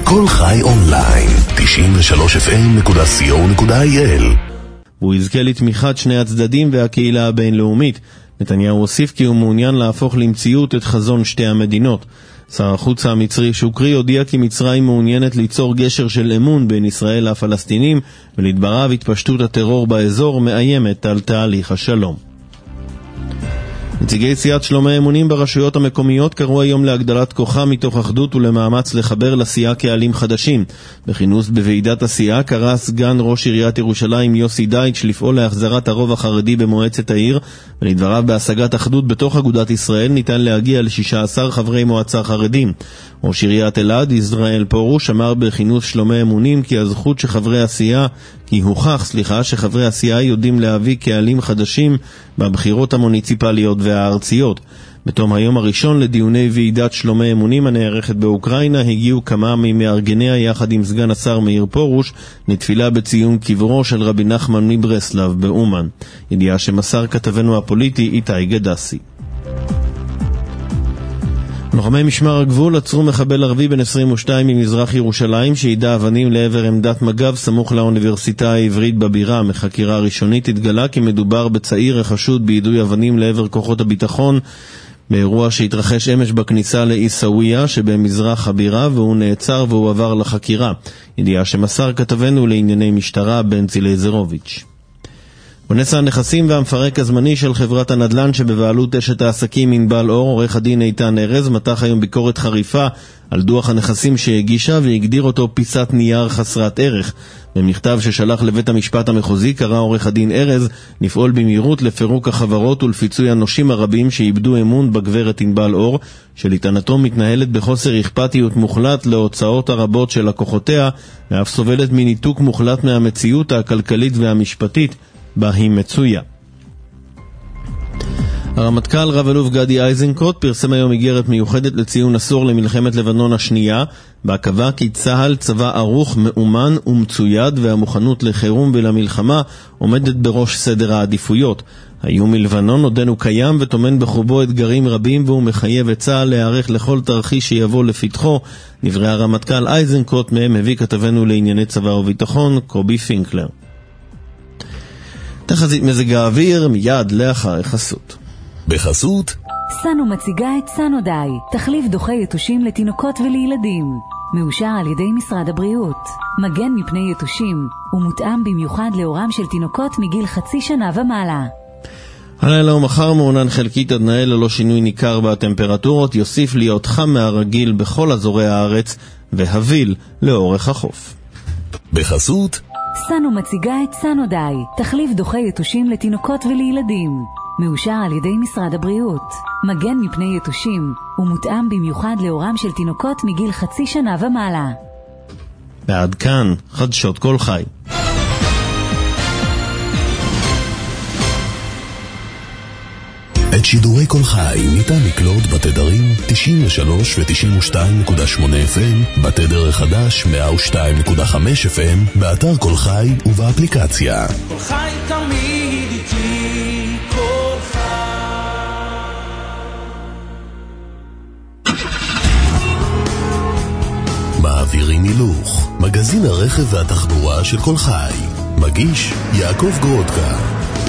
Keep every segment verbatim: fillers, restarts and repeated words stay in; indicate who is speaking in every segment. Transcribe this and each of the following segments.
Speaker 1: כל חי אונליין, תשעים ושלוש אף אם נקודה סי או נקודה איי אל.
Speaker 2: והוא יזכה לתמיכת שני הצדדים והקהילה הבינלאומית. נתניהו הוסיף כי הוא מעוניין להפוך למציאות את חזון שתי המדינות. שר החוץ המצרי שוקרי הודיע כי מצרים מעוניינת ליצור גשר של אמון בין ישראל לפלסטינים, ולדבריו התפשטות הטרור באזור מאיימת על תהליך השלום. נציגי סיעת שלום האמונים ברשויות המקומיות קראו היום להגדלת כוחה מתוך אחדות ולמאמץ לחבר לסיעה קהלים חדשים. בכינוס בוועידת הסיעה קרא סגן ראש עיריית ירושלים יוסי דייטש לפעול להחזרת הרוב החרדי במועצת העיר, ולדבריו בהשגת אחדות בתוך אגודת ישראל ניתן להגיע ל-שישה עשר חברי מועצה חרדים. ראש עיריית אלעד ישראל פורוש אמר בכינוס שלום האמונים כי הזכות שחברי הסיעה כי הוכח, סליחה, שחברי הסיעה יודעים להביא קהלים חדשים בבחירות המוניציפליות והארציות. בתום היום הראשון לדיוני ועידת שלום האמונים הנערכת באוקראינה הגיעו כמה ממארגניה יחד עם סגן השר מאיר פורוש לתפילה בציון קברו של רבי נחמן מברסלב באומן. ידיעה שמסר כתבנו הפוליטי איתי גדסי. לוחמי משמר הגבול עצרו מחבל ערבי בן עשרים ושתיים ממזרח ירושלים שידע אבנים לעבר עמדת מג"ב סמוך לאוניברסיטה העברית בבירה. מחקירה ראשונית התגלה כי מדובר בצעיר החשוד ביידוי אבנים לעבר כוחות הביטחון באירוע שהתרחש אמש בכניסה לעיסאוויה שבמזרח הבירה, והוא נעצר והוא עבר לחקירה. ידיעה שמסר כתבנו לענייני משטרה בנצי לייזרוביץ'. כונס הנכסים והמפרק הזמני של חברת הנדל"ן שבבעלות אשת העסקים ענבל אור, עורך הדין איתן ארז, מתח היום ביקורת חריפה על דוח הנכסים שהגישה והגדיר אותו פיסת נייר חסרת ערך. במכתב ששלח לבית המשפט המחוזי קרא עורך הדין ארז לפעול במהירות לפירוק החברות ולפיצוי הנושים הרבים שאיבדו אמון בגברת ענבל אור, שלטענתו מתנהלת בחוסר אכפתיות מוחלט להוצאות הרבות של לקוחותיה, ואף סובלת מניתוק מוחלט מהמציאות הכלכלית והמשפטית בה היא מצויה. הרמטכ"ל רב אלוף גדי איזנקוט פרסם היום איגרת מיוחדת לציון עשור למלחמת לבנון השנייה, בה קבע כי צה"ל צבא ערוך, מאומן ומצויד, והמוכנות לחירום ולמלחמה עומדת בראש סדר העדיפויות. האיום מלבנון עודנו קיים וטומן בחובו אתגרים רבים, והוא מחייב את צה"ל להיערך לכל תרחיש שיבוא לפתחו. דברי הרמטכ"ל איזנקוט מהם הביא כתבנו לענייני צבא וביטחון קובי פינקלר. תחזית מזג האוויר מיד לאחר החסות.
Speaker 1: בחסות
Speaker 3: סנו מציגה את סנודיי, תחליף דוחה יתושים לתינוקות ולילדים. מאושר על ידי משרד הבריאות. מגן מפני יתושים ומותאם במיוחד לאורם של תינוקות מגיל חצי שנה ומעלה.
Speaker 2: הלילה ומחר מעונן חלקית עד נהל ללא שינוי ניכר בטמפרטורות, יוסיף להיות חם מהרגיל בכל אזורי הארץ והביל לאורך החוף.
Speaker 1: בחסות
Speaker 3: סנו מציגה את סנודיי, תחליף דוחה יתושים לתינוקות ולילדים. מאושר על ידי משרד הבריאות. מגן מפני יתושים ומותאם במיוחד לאורם של תינוקות מגיל חצי שנה ומעלה.
Speaker 2: ועד כאן חדשות כל חי.
Speaker 1: את שידורי כל חי ניתן לקלוט בתדרים תשעים ושלוש ו-תשעים ושתיים נקודה שמונה אף אם, בתדר החדש מאה ושתיים נקודה חמש אף אם, באתר כל חי ובאפליקציה.
Speaker 4: כל חי תמיד איתי, כל חי.
Speaker 1: מעבירים הילוך, מגזין הרכב והתחבורה של כל חי. מגיש יעקב גרודקה.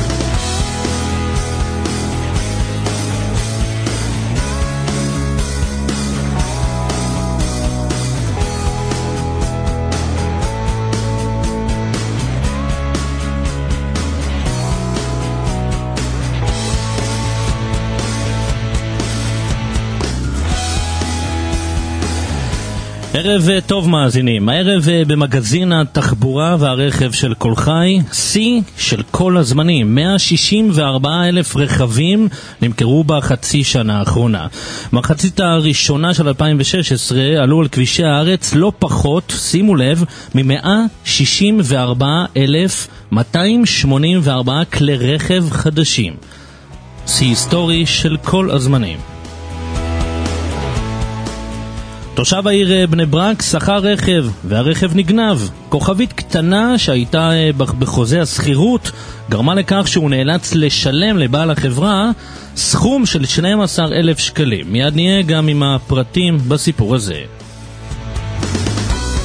Speaker 5: ערב טוב מאזינים, הערב במגזין התחבורה והרכב של כל חי, שיא של כל הזמנים, מאה שישים וארבעה אלף רכבים נמכרו בחצי שנה האחרונה. מחצית הראשונה של אלפיים ושש עשרה עלו על כבישי הארץ לא פחות, שימו לב, מ-מאה שישים וארבעה אלף מאתיים שמונים וארבעה כלי רכב חדשים. שיא היסטורי של כל הזמנים. תושב העיר בני ברק שכר רכב, והרכב נגנב. כוכבית קטנה שהייתה בחוזה הסחירות גרמה לכך שהוא נאלץ לשלם לבעל החברה סכום של שנים עשר אלף שקלים. מיד נהיה גם עם הפרטים בסיפור הזה.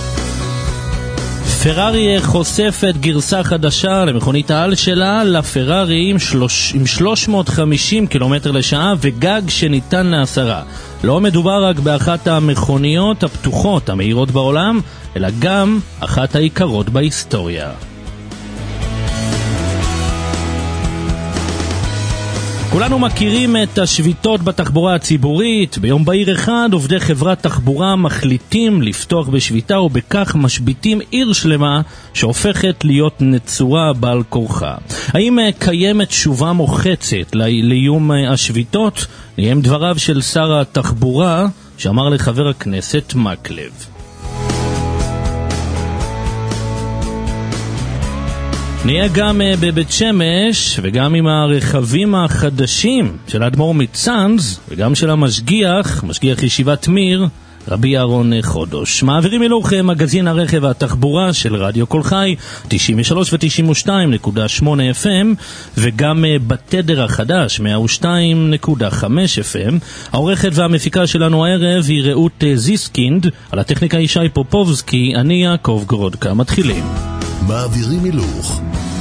Speaker 5: פרארי חושפת גרסה חדשה למכונית העל שלה, לפרארי עם, שלוש, עם שלוש מאות וחמישים קילומטר לשעה וגג שניתן להסרה. לא מדובר רק באחת המכוניות הפתוחות המהירות בעולם, אלא גם אחת העיקרות בהיסטוריה. כולנו מכירים את השביתות בתחבורה הציבורית. ביום בהיר אחד עובדי חברת תחבורה מחליטים לפתוח בשביתה ובכך משביתים עיר שלמה שהופכת להיות נצורה בעל כורחה. האם קיימת תשובה מוחצת לאיום השביתות? נהיה עם דבריו של שר התחבורה שאמר לחבר הכנסת מקלב. נהיה גם בבית שמש וגם עם הרכבים החדשים של אדמו"ר מצאנז וגם של המשגיח, משגיח ישיבת מיר, רבי אהרון חודש. מעבירים אלוך מגזין הרכב והתחבורה של רדיו קול חי, תשעים ושלוש ו-תשעים ושתיים נקודה שמונה אף אם, וגם בתדר החדש, מאה ושתיים נקודה חמש אף אם. העורכת והמפיקה שלנו הערב היא רעות זיסקינד, על הטכניקה ישי פופובסקי, אני יעקב גרודקה. מתחילים.
Speaker 1: מעבירים הילוך.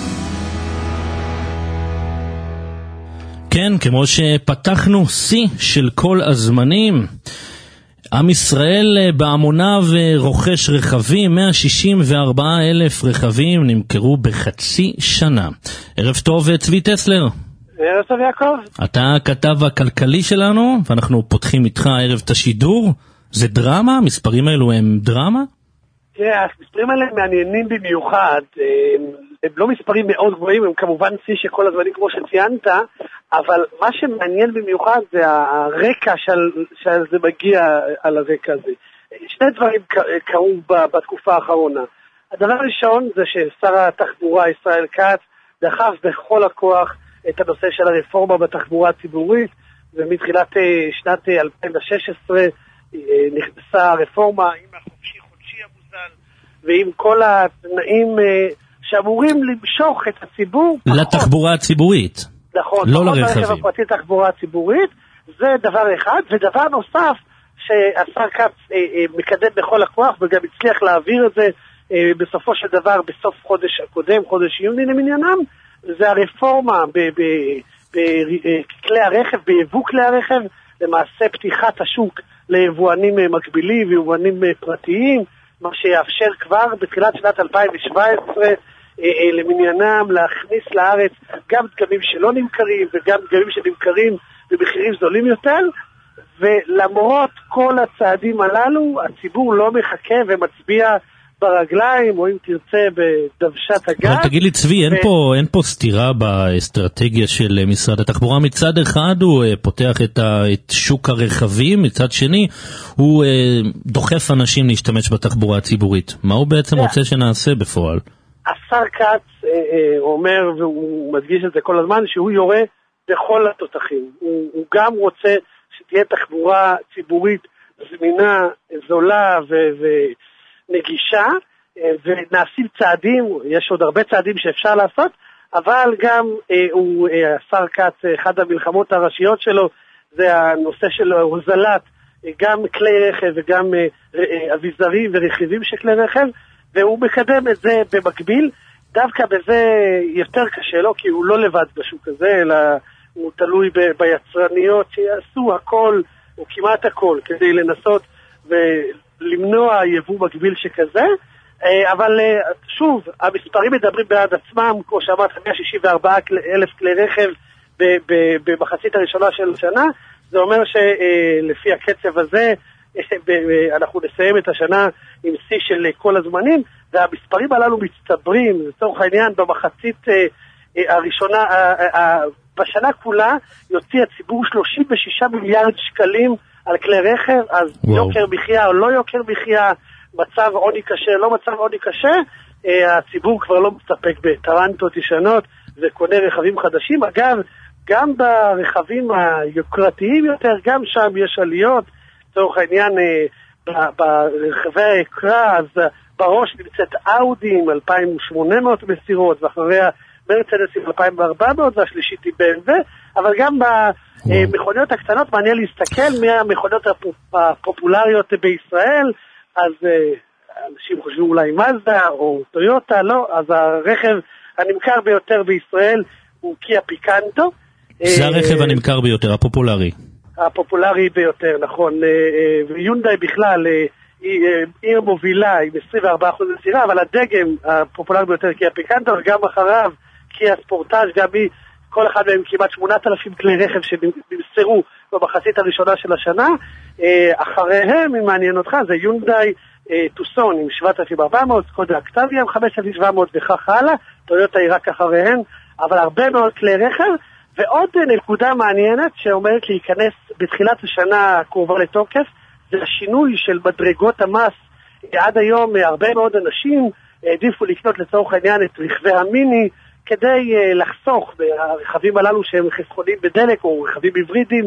Speaker 5: כן, כמו שפתחנו, שיא של כל הזמנים. עם ישראל בהמוניו רוכש רכבים, מאה שישים וארבעה אלף רכבים נמכרו בחצי שנה. ערב טוב צבי טסלר.
Speaker 6: ערב טוב יעקב.
Speaker 5: אתה הכתב הכלכלי שלנו, ואנחנו פותחים איתך ערב את השידור. זה דרמה? המספרים האלו הם דרמה?
Speaker 6: תראה, המספרים האלה מעניינים במיוחד, הם לא מספרים מאוד גבוהים, הם כמובן שיא שכל הזמנים כמו שציינת, אבל מה שמעניין במיוחד זה הרקע שעל זה מגיע על הרקע הזה. שני דברים קרו בתקופה האחרונה. הדבר הראשון זה ששר התחבורה ישראל כץ דחף בכל הכוח את הנושא של הרפורמה בתחבורה הציבורית, ומתחילת שנת אלפיים ושש עשרה נכנסה הרפורמה עם החופשי חודשי המוזל ועם כל התנאים שאמורים למשוך את הציבור
Speaker 5: לתחבורה הציבורית.
Speaker 6: נכון,
Speaker 5: לא לרכבים.
Speaker 6: הפרטי תחבורה הציבורית, זה דבר אחד. ודבר נוסף שהשר כץ מקדם בכל הכוח וגם הצליח להעביר את זה בסופו של דבר בסוף חודש הקודם, חודש יוני למניינם, זה הרפורמה בכלי הרכב, ביבוא כלי הרכב, למעשה פתיחת השוק ליבואנים מקבילים ויבואנים פרטיים, מה שיאפשר כבר בתחילת שנת אלפיים שבע עשרה למניינם להכניס לארץ גם דגמים שלא נמכרים וגם דגמים שנמכרים במחירים זולים יותר. ולמרות כל הצעדים הללו הציבור לא מחכה ומצביע ברגליים, או אם תרצה בדוושת הגז.
Speaker 5: אבל תגיד לי צבי, אין, ו... פה, אין פה סתירה באסטרטגיה של משרד התחבורה. מצד אחד הוא פותח את, ה... את שוק הרכבים, מצד שני הוא דוחף אנשים להשתמש בתחבורה הציבורית. מה הוא בעצם yeah. רוצה שנעשה בפועל?
Speaker 6: השר כץ אומר, והוא מדגיש את זה כל הזמן, שהוא יורה בכל התותחים. הוא, הוא גם רוצה שתהיה תחבורה ציבורית זמינה, זולה ו... ו... נגישה, ונעשים צעדים, יש עוד הרבה צעדים שאפשר לעשות, אבל גם הוא, השר כץ, אחד המלחמות הראשיות שלו, זה הנושא של הוזלת, גם כלי רכב וגם אביזרים ורכיבים של כלי רכב, והוא מקדם את זה במקביל. דווקא בזה יותר קשה לו, כי הוא לא לבד בשוק הזה, אלא הוא תלוי ב- ביצרניות שיעשו הכל, או כמעט הכל, כדי לנסות ו... למנוע יבוא מקביל שכזה, אבל שוב, המספרים מדברים בעד עצמם, כמו שאמרת, מאה שישים וארבעה אלף כלי רכב במחצית הראשונה של השנה, זה אומר שלפי הקצב הזה, אנחנו נסיים את השנה עם שיא של כל הזמנים, והמספרים הללו מצטברים, לצורך העניין, במחצית הראשונה, בשנה כולה יוציא הציבור שלושים ושישה מיליארד שקלים על כלי רכב, אז וואו. יוקר מחיה או לא יוקר מחיה, מצב עוני קשה, לא מצב עוני קשה, אה, הציבור כבר לא מסתפק בטרנטות ישנות וקונה רכבים חדשים. אגב, גם ברכבים היוקרתיים יותר, גם שם יש עליות, לצורך העניין אה, ברכבי היקרה, אז בראש נמצאת אאודי עם אלפיים ושמונה מאות מסירות, ואחריה מרצדס עם אלפיים וארבע מאות, והשלישית היא בי אם דאבליו, אבל גם במכוניות הקטנות מעניין להסתכל מהמכוניות הפופולריות בישראל, אז אנשים חושבים אולי מזדה או טויוטה, לא, אז הרכב הנמכר ביותר בישראל הוא קיה פיקנטו.
Speaker 5: זה הרכב הנמכר ביותר, הפופולרי.
Speaker 6: הפופולרי ביותר, נכון. ויונדאי בכלל היא עיר מובילה עם עשרים וארבעה אחוז מסירה, אבל הדגם הפופולרי ביותר קיה פיקנטו, וגם אחריו קיה ספורטאז', גם היא, כל אחד מהם כמעט שמונת אלפים כלי רכב שנמסרו במחצית הראשונה של השנה. אחריהם, אם מעניין אותך, זה יונדאי טוסון עם שבעת אלפים וארבע מאות, סקודה אקטביה עם חמשת אלפים שבע מאות וכך הלאה, טויוטה היא רק אחריהן, אבל הרבה מאוד כלי רכב. ועוד נקודה מעניינת שאומרת להיכנס בתחילת השנה הקרובה לתוקף, זה השינוי של מדרגות המס. עד היום הרבה מאוד אנשים העדיפו לקנות לצורך העניין את רכבי המיני, כדי לחסוך ברכבים הללו שהם חסכונים בדלק או רכבים היברידיים,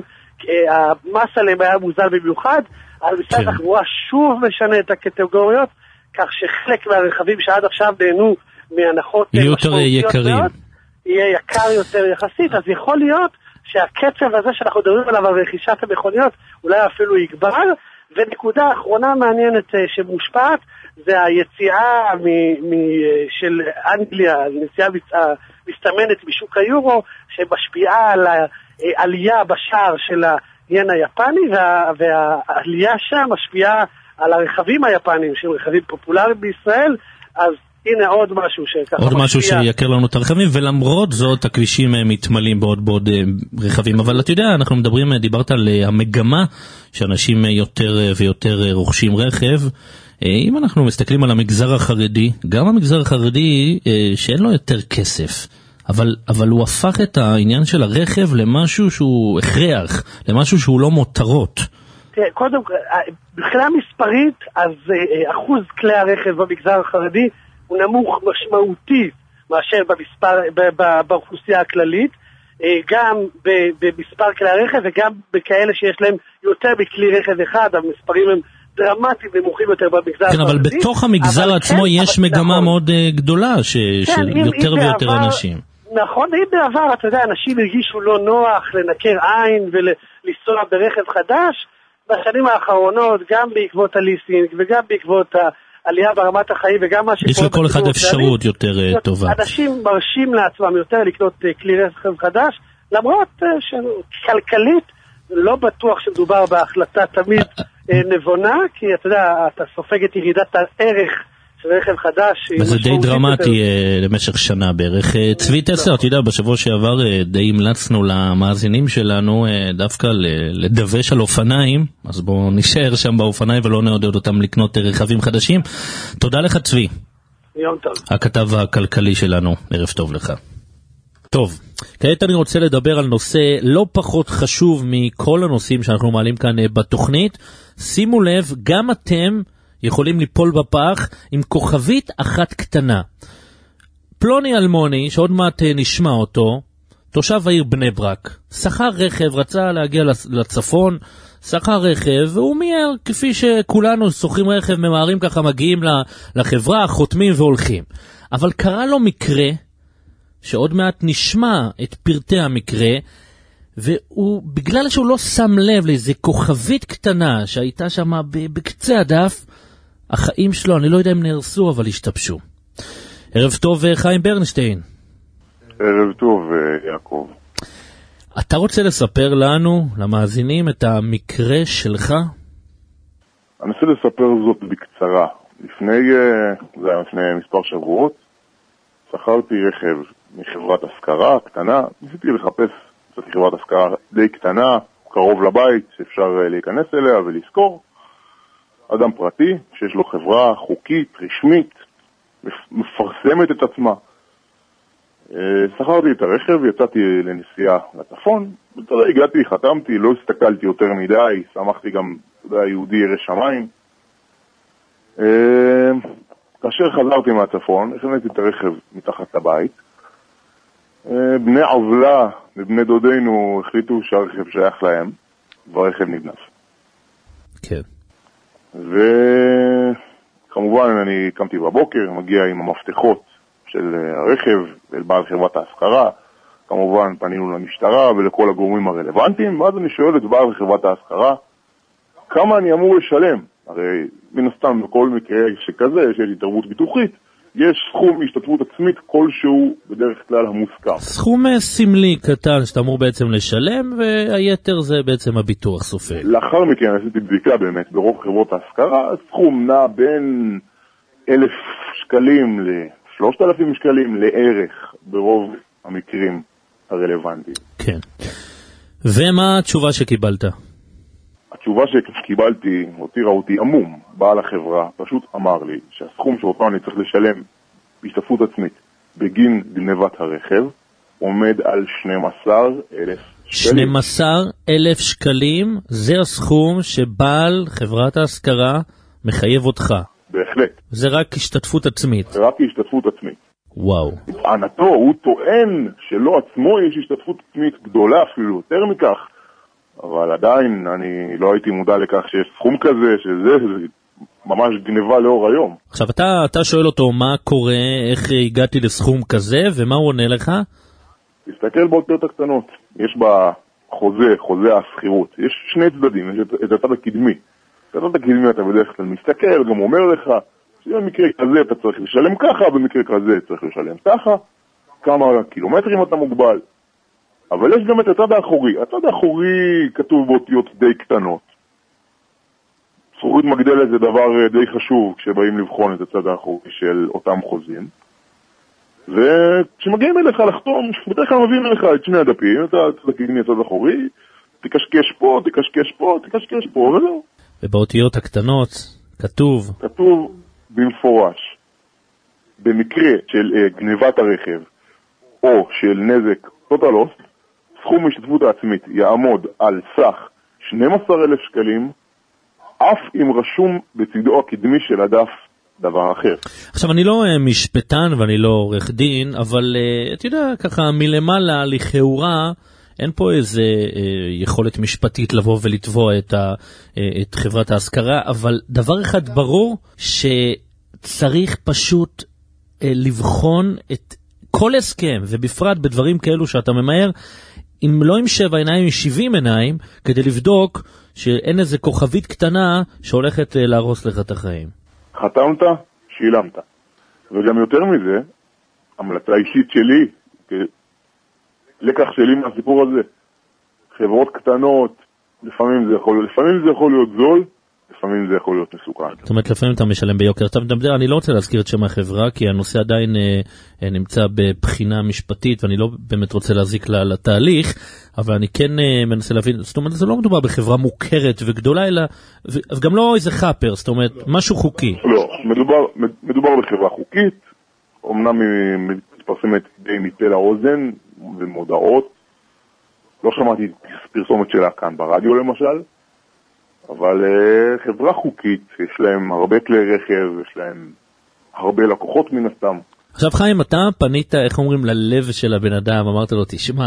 Speaker 6: המס עליהם היה מוזל במיוחד, אבל משרד התחבורה שוב משנה את הקטגוריות, כך שחלק מהרכבים שעד עכשיו נהנו מהנחות
Speaker 5: משמעותיות מאוד,
Speaker 6: יהיה יקר יותר יחסית, אז יכול להיות שהקצב הזה שאנחנו מדברים עליו על רכישת המכוניות אולי אפילו יגבר. ונקודה אחרונה מעניינת שמושפעת זה היציאה מ- מ- של אנגליה, נסיעה מסתמנת בשוק היורו, שמשפיעה על העלייה בשער של היין היפני, וה- והעלייה שם משפיעה על הרכבים היפנים, שהם רכבים פופולריים בישראל. אז הנה עוד משהו שככה
Speaker 5: עוד
Speaker 6: משפיע.
Speaker 5: משהו שיקר לנו את הרכבים, ולמרות זאת הכבישים מתמלאים בעוד בעוד רכבים. אבל אתה יודע, אנחנו מדברים, דיברת על המגמה שאנשים יותר ויותר רוכשים רכב. אם אנחנו מסתכלים על המגזר החרדי, גם המגזר החרדי שאין לו יותר כסף, אבל, אבל הוא הפך את העניין של הרכב למשהו שהוא הכרח, למשהו שהוא לא מותרות.
Speaker 6: תראה, קודם, בכלל מספרית, אז אחוז כלי הרכב במגזר החרדי הוא נמוך משמעותי מאשר במספר, באוכלוסייה הכללית, גם במספר כלי הרכב וגם בכאלה שיש להם יותר מכלי רכב אחד, המספרים הם דרמטיים נמוכים יותר במגזר החרדי.
Speaker 5: כן, אבל בתוך המגזר עצמו יש מגמה מאוד גדולה של יותר ויותר אנשים.
Speaker 6: נכון, אם בעבר, אתה יודע, אנשים הרגישו לא נוח לנקר עין ולנסוע ברכב חדש, בשנים האחרונות, גם בעקבות הליסינג וגם בעקבות העלייה ברמת החיים וגם מה שקורה...
Speaker 5: יש לכל אחד אפשרות יותר טובה.
Speaker 6: אנשים מרשים לעצמם יותר לקנות כלי רכב חדש, למרות שכלכלית לא בטוח שמדובר בהחלטה תמיד נבונה, כי אתה יודע, אתה סופג את ירידת הערך של רכב חדש.
Speaker 5: וזה די דרמטי למשך שנה בערך. צבי טסלר, אתה יודע, בשבוע שעבר די המלצנו למאזינים שלנו דווקא לדווש על אופניים, אז בואו נשאר שם באופניים ולא נעודד אותם לקנות רכבים חדשים. תודה לך צבי.
Speaker 6: יום טוב.
Speaker 5: הכתב הכלכלי שלנו, ערב טוב לך. טוב, כעת אני רוצה לדבר על נושא לא פחות חשוב מכל הנושאים שאנחנו מעלים כאן בתוכנית. שימו לב, גם אתם יכולים ליפול בפח עם כוכבית אחת קטנה. פלוני אלמוני, שעוד מעט נשמע אותו, תושב העיר בני ברק, שכר רכב, רצה להגיע לצפון, שכר רכב, והוא מיהר, כפי שכולנו שוכרים רכב, ממהרים ככה, מגיעים לחברה, חותמים והולכים. אבל קרה לו מקרה, שעוד מעט נשמע את פרטי המקרה, והוא, בגלל שהוא לא שם לב לאיזה כוכבית קטנה שהייתה שם בקצה הדף, החיים שלו, אני לא יודע אם נהרסו, אבל השתבשו. ערב טוב, חיים ברנשטיין.
Speaker 7: ערב טוב, יעקב.
Speaker 5: אתה רוצה לספר לנו, למאזינים, את המקרה שלך?
Speaker 7: אני רוצה לספר זאת בקצרה. לפני, זה היה לפני מספר שבועות, שכרתי רכב מחברת השכרה קטנה, ניסיתי לחפש קצת חברת השכרה די קטנה, קרוב לבית, שאפשר להיכנס אליה ולזכור. אדם פרטי שיש לו חברה חוקית, רשמית, מפרסמת את עצמה. שכרתי את הרכב, יצאתי לנסיעה לצפון, ואתה יודע, הגעתי, חתמתי, לא הסתכלתי יותר מדי, שמחתי גם, אתה יודע, יהודי ירא שמיים. כאשר חזרתי מהצפון, הכנתי את הרכב מתחת לבית. בני עוולה ובני דודינו החליטו שהרכב שייך להם, והרכב נגנב.
Speaker 5: כן.
Speaker 7: וכמובן אני קמתי בבוקר, מגיע עם המפתחות של הרכב אל בעל חברת ההשכרה, כמובן פנינו למשטרה ולכל הגורמים הרלוונטיים, ואז אני שואל את בעל חברת ההשכרה, כמה אני אמור לשלם הרי מן הסתם בכל מקרה שכזה, שיש התערבות ביטוחית, יש סכום השתתפות עצמית כלשהו בדרך כלל המוסכם.
Speaker 5: סכום סמלי קטן שאתה אמור בעצם לשלם, והיתר זה בעצם הביטוח סופג.
Speaker 7: לאחר מכן עשיתי בדיקה באמת ברוב חברות ההשכרה, הסכום נע בין אלף שקלים לשלושת אלפים שקלים לערך ברוב המקרים הרלוונטיים.
Speaker 5: כן. ומה התשובה שקיבלת?
Speaker 7: התשובה שקיבלתי הותירה אותי עמום. בעל החברה פשוט אמר לי שהסכום שאותו אני צריך לשלם בהשתתפות עצמית בגין גנבת הרכב עומד על שנים עשר אלף שקלים.
Speaker 5: שנים עשר אלף שקלים זה הסכום שבעל חברת ההשכרה מחייב אותך.
Speaker 7: בהחלט.
Speaker 5: זה רק השתתפות עצמית.
Speaker 7: זה רק השתתפות עצמית.
Speaker 5: וואו.
Speaker 7: טענתו, הוא טוען שלא עצמו יש השתתפות עצמית גדולה אפילו, יותר מכך. אבל עדיין אני לא הייתי מודע לכך שיש סכום כזה, שזה זה ממש גניבה לאור היום.
Speaker 5: עכשיו אתה, אתה שואל אותו מה קורה, איך הגעתי לסכום כזה, ומה הוא עונה לך?
Speaker 7: תסתכל באותיות הקטנות. יש בה חוזה, חוזה הסחירות. יש שני צדדים, יש את, את הצד הקדמי. את הצד הקדמי אתה בדרך כלל מסתכל, גם אומר לך, שבמקרה כזה אתה צריך לשלם ככה, במקרה כזה צריך לשלם ככה, כמה קילומטרים אתה מוגבל. אבל יש גם את הצד האחורי. הצד האחורי כתוב באותיות די קטנות. סחירות מגדלת זה דבר די חשוב כשבאים לבחון את הצד האחורי של אותם חוזים. וכשמגיעים אליך לחתום, בדרך כלל מביאים אליך את שני הדפים, את הצד הקדמי, הצד האחורי, תקשקש פה, תקשקש פה, תקשקש פה, וזהו.
Speaker 5: ובאותיות הקטנות כתוב?
Speaker 7: כתוב במפורש, במקרה של uh, גניבת הרכב או של נזק טוטלוס, סכום השתתפות העצמית יעמוד על סך שנים עשר אלף שקלים, אף אם רשום בצדו הקדמי של הדף דבר אחר.
Speaker 5: עכשיו אני לא uh, משפטן ואני לא עורך דין, אבל uh, אתה יודע, ככה מלמעלה לכאורה, אין פה איזה אה, יכולת משפטית לבוא ולתבוע את, ה, אה, את חברת ההשכרה, אבל דבר אחד ברור, שצריך פשוט אה, לבחון את כל הסכם, ובפרט בדברים כאלו שאתה ממהר, אם לא עם שבע עיניים, עם שבעים עיניים, כדי לבדוק שאין איזה כוכבית קטנה שהולכת אה, להרוס לך את החיים.
Speaker 7: חתמת, שילמת. וגם יותר מזה, המלצה אישית שלי, לקח שלי מהסיפור הזה, חברות קטנות, לפעמים זה יכול, לפעמים זה יכול להיות זול, לפעמים זה יכול להיות מסוכן.
Speaker 5: זאת אומרת, לפעמים אתה משלם ביוקר. אתה מדבר, אני לא רוצה להזכיר את שם החברה, כי הנושא עדיין אה, נמצא בבחינה משפטית, ואני לא באמת רוצה להזיק לה, לתהליך, אבל אני כן אה, מנסה להבין, זאת אומרת, זה לא מדובר בחברה מוכרת וגדולה, אלא, וגם לא איזה חאפר, זאת אומרת, משהו חוקי.
Speaker 7: לא, מדובר, מדובר בחברה חוקית, אמנם מתפרסמת די מפה לאוזן, ומודעות. לא שמעתי פרסומת שלה כאן ברדיו למשל, אבל uh, חברה חוקית, יש להם הרבה כלי רכב, יש להם הרבה לקוחות מן הסתם.
Speaker 5: עכשיו חיים, אתה פנית, איך אומרים, ללב של הבן אדם, אמרת לו, תשמע,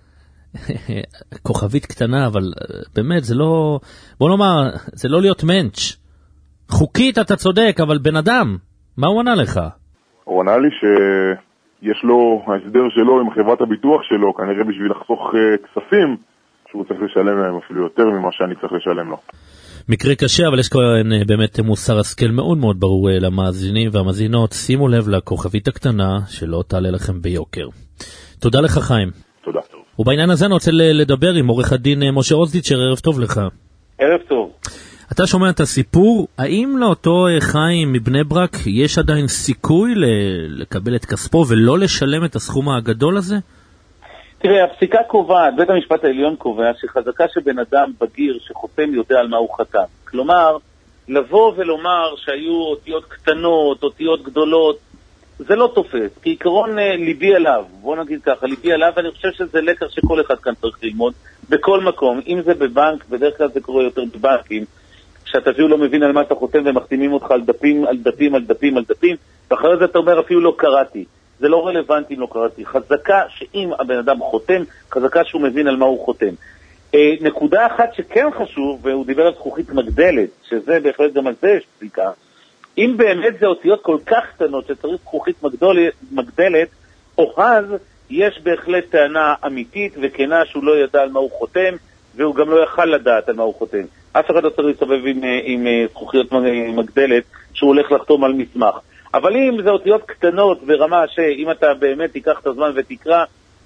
Speaker 5: כוכבית קטנה, אבל באמת זה לא, בוא נאמר, זה לא להיות מנץ'. חוקית אתה צודק, אבל בן אדם, מה הוא ענה לך?
Speaker 7: הוא ענה לי ש... יש לו, ההסדר שלו עם חברת הביטוח שלו, כנראה בשביל לחסוך uh, כספים, שהוא צריך לשלם להם אפילו יותר ממה שאני צריך לשלם לו.
Speaker 5: מקרה קשה, אבל יש כאן באמת מוסר השכל מאוד מאוד ברור למאזינים והמאזינות. שימו לב לכוכבית הקטנה שלא תעלה לכם ביוקר. תודה לך חיים.
Speaker 7: תודה.
Speaker 5: ובעניין הזה אני רוצה לדבר עם עורך הדין משה אוזדיצ'ר. ערב טוב לך.
Speaker 6: ערב טוב.
Speaker 5: אתה שומע את הסיפור, האם לאותו חיים מבני ברק יש עדיין סיכוי לקבל את כספו ולא לשלם את הסכום הגדול הזה?
Speaker 8: תראה, הפסיקה קובעת, בית המשפט העליון קובע שחזקה שבן אדם בגיר שחותם יודע על מה הוא חתם. כלומר, לבוא ולומר שהיו אותיות קטנות, אותיות גדולות, זה לא תופס, כי עיקרון ליבי עליו, בוא נגיד ככה, ליבי עליו, ואני חושב שזה לקח שכל אחד כאן צריך ללמוד, בכל מקום, אם זה בבנק, בדרך כלל זה קורה יותר בבנקים, שאתה אפילו לא מבין על מה אתה חותם ומחתימים אותך על דפים, על דפים, על דפים, על דפים, ואחרי זה אתה אומר אפילו לא קראתי. זה לא רלוונטי אם לא קראתי. חזקה שאם הבן אדם חותם, חזקה שהוא מבין על מה הוא חותם. אה, נקודה אחת שכן חשוב, והוא דיבר על זכוכית מגדלת, שזה בהחלט גם על זה יש פסיקה, אם באמת זה אותיות כל כך קטנות שצריך זכוכית מגדלת, מגדלת, או אז יש בהחלט טענה אמיתית וכנה שהוא לא ידע על מה הוא חותם, והוא גם לא יכל לדעת על מה הוא חותם. אף אחד לא צריך להסתובב עם, עם זכוכיות מגדלת שהוא הולך לחתום על מסמך. אבל אם זה אותיות קטנות ברמה שאם אתה באמת תיקח את הזמן ותקרא,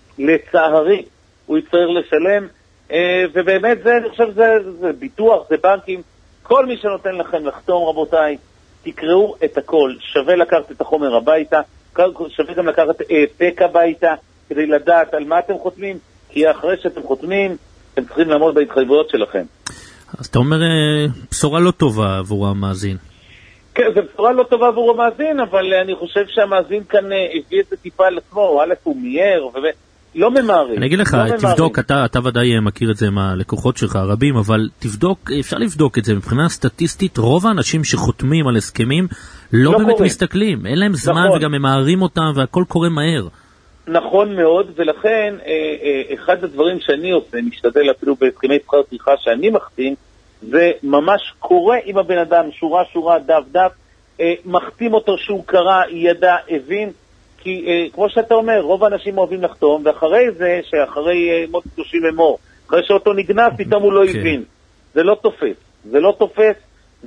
Speaker 8: לצערי הוא יצטרך לשלם, ובאמת זה, אני חושב, זה, זה ביטוח, זה בנקים, כל מי שנותן לכם לחתום, רבותיי, תקראו את הכל, שווה לקחת את החומר הביתה, שווה גם לקחת העתק הביתה, כדי לדעת על מה אתם חותמים, כי אחרי שאתם חותמים, אתם צריכים לעמוד בהתחייבויות שלכם.
Speaker 5: אז אתה אומר, בשורה לא טובה עבור המאזין.
Speaker 8: כן, זו בשורה לא טובה עבור המאזין, אבל אני חושב שהמאזין כאן הביא את זה טיפה על עצמו, א' הוא מייר, ולא ממהרים.
Speaker 5: אני אגיד לך, תבדוק, אתה, אתה ודאי מכיר את זה מהלקוחות שלך הרבים, אבל תבדוק, אפשר לבדוק את זה, מבחינה סטטיסטית, רוב האנשים שחותמים על הסכמים, לא, לא באמת קוראים. מסתכלים, אין להם זמן נכון. וגם ממהרים אותם, והכל קורה מהר.
Speaker 8: נכון מאוד, ולכן אחד הדברים שאני עושה, משתדל אפילו בהסכמי שכר טרחה שאני מחתים, זה ממש קורה עם הבן אדם, שורה שורה, דף דף, מחתים אותו שהוא קרא, ידע, הבין, כי כמו שאתה אומר, רוב האנשים אוהבים לחתום, ואחרי זה, שאחרי מות קדושים אמור, אחרי שאותו נגנב, פתאום הוא לא הבין. זה לא תופס, זה לא תופס,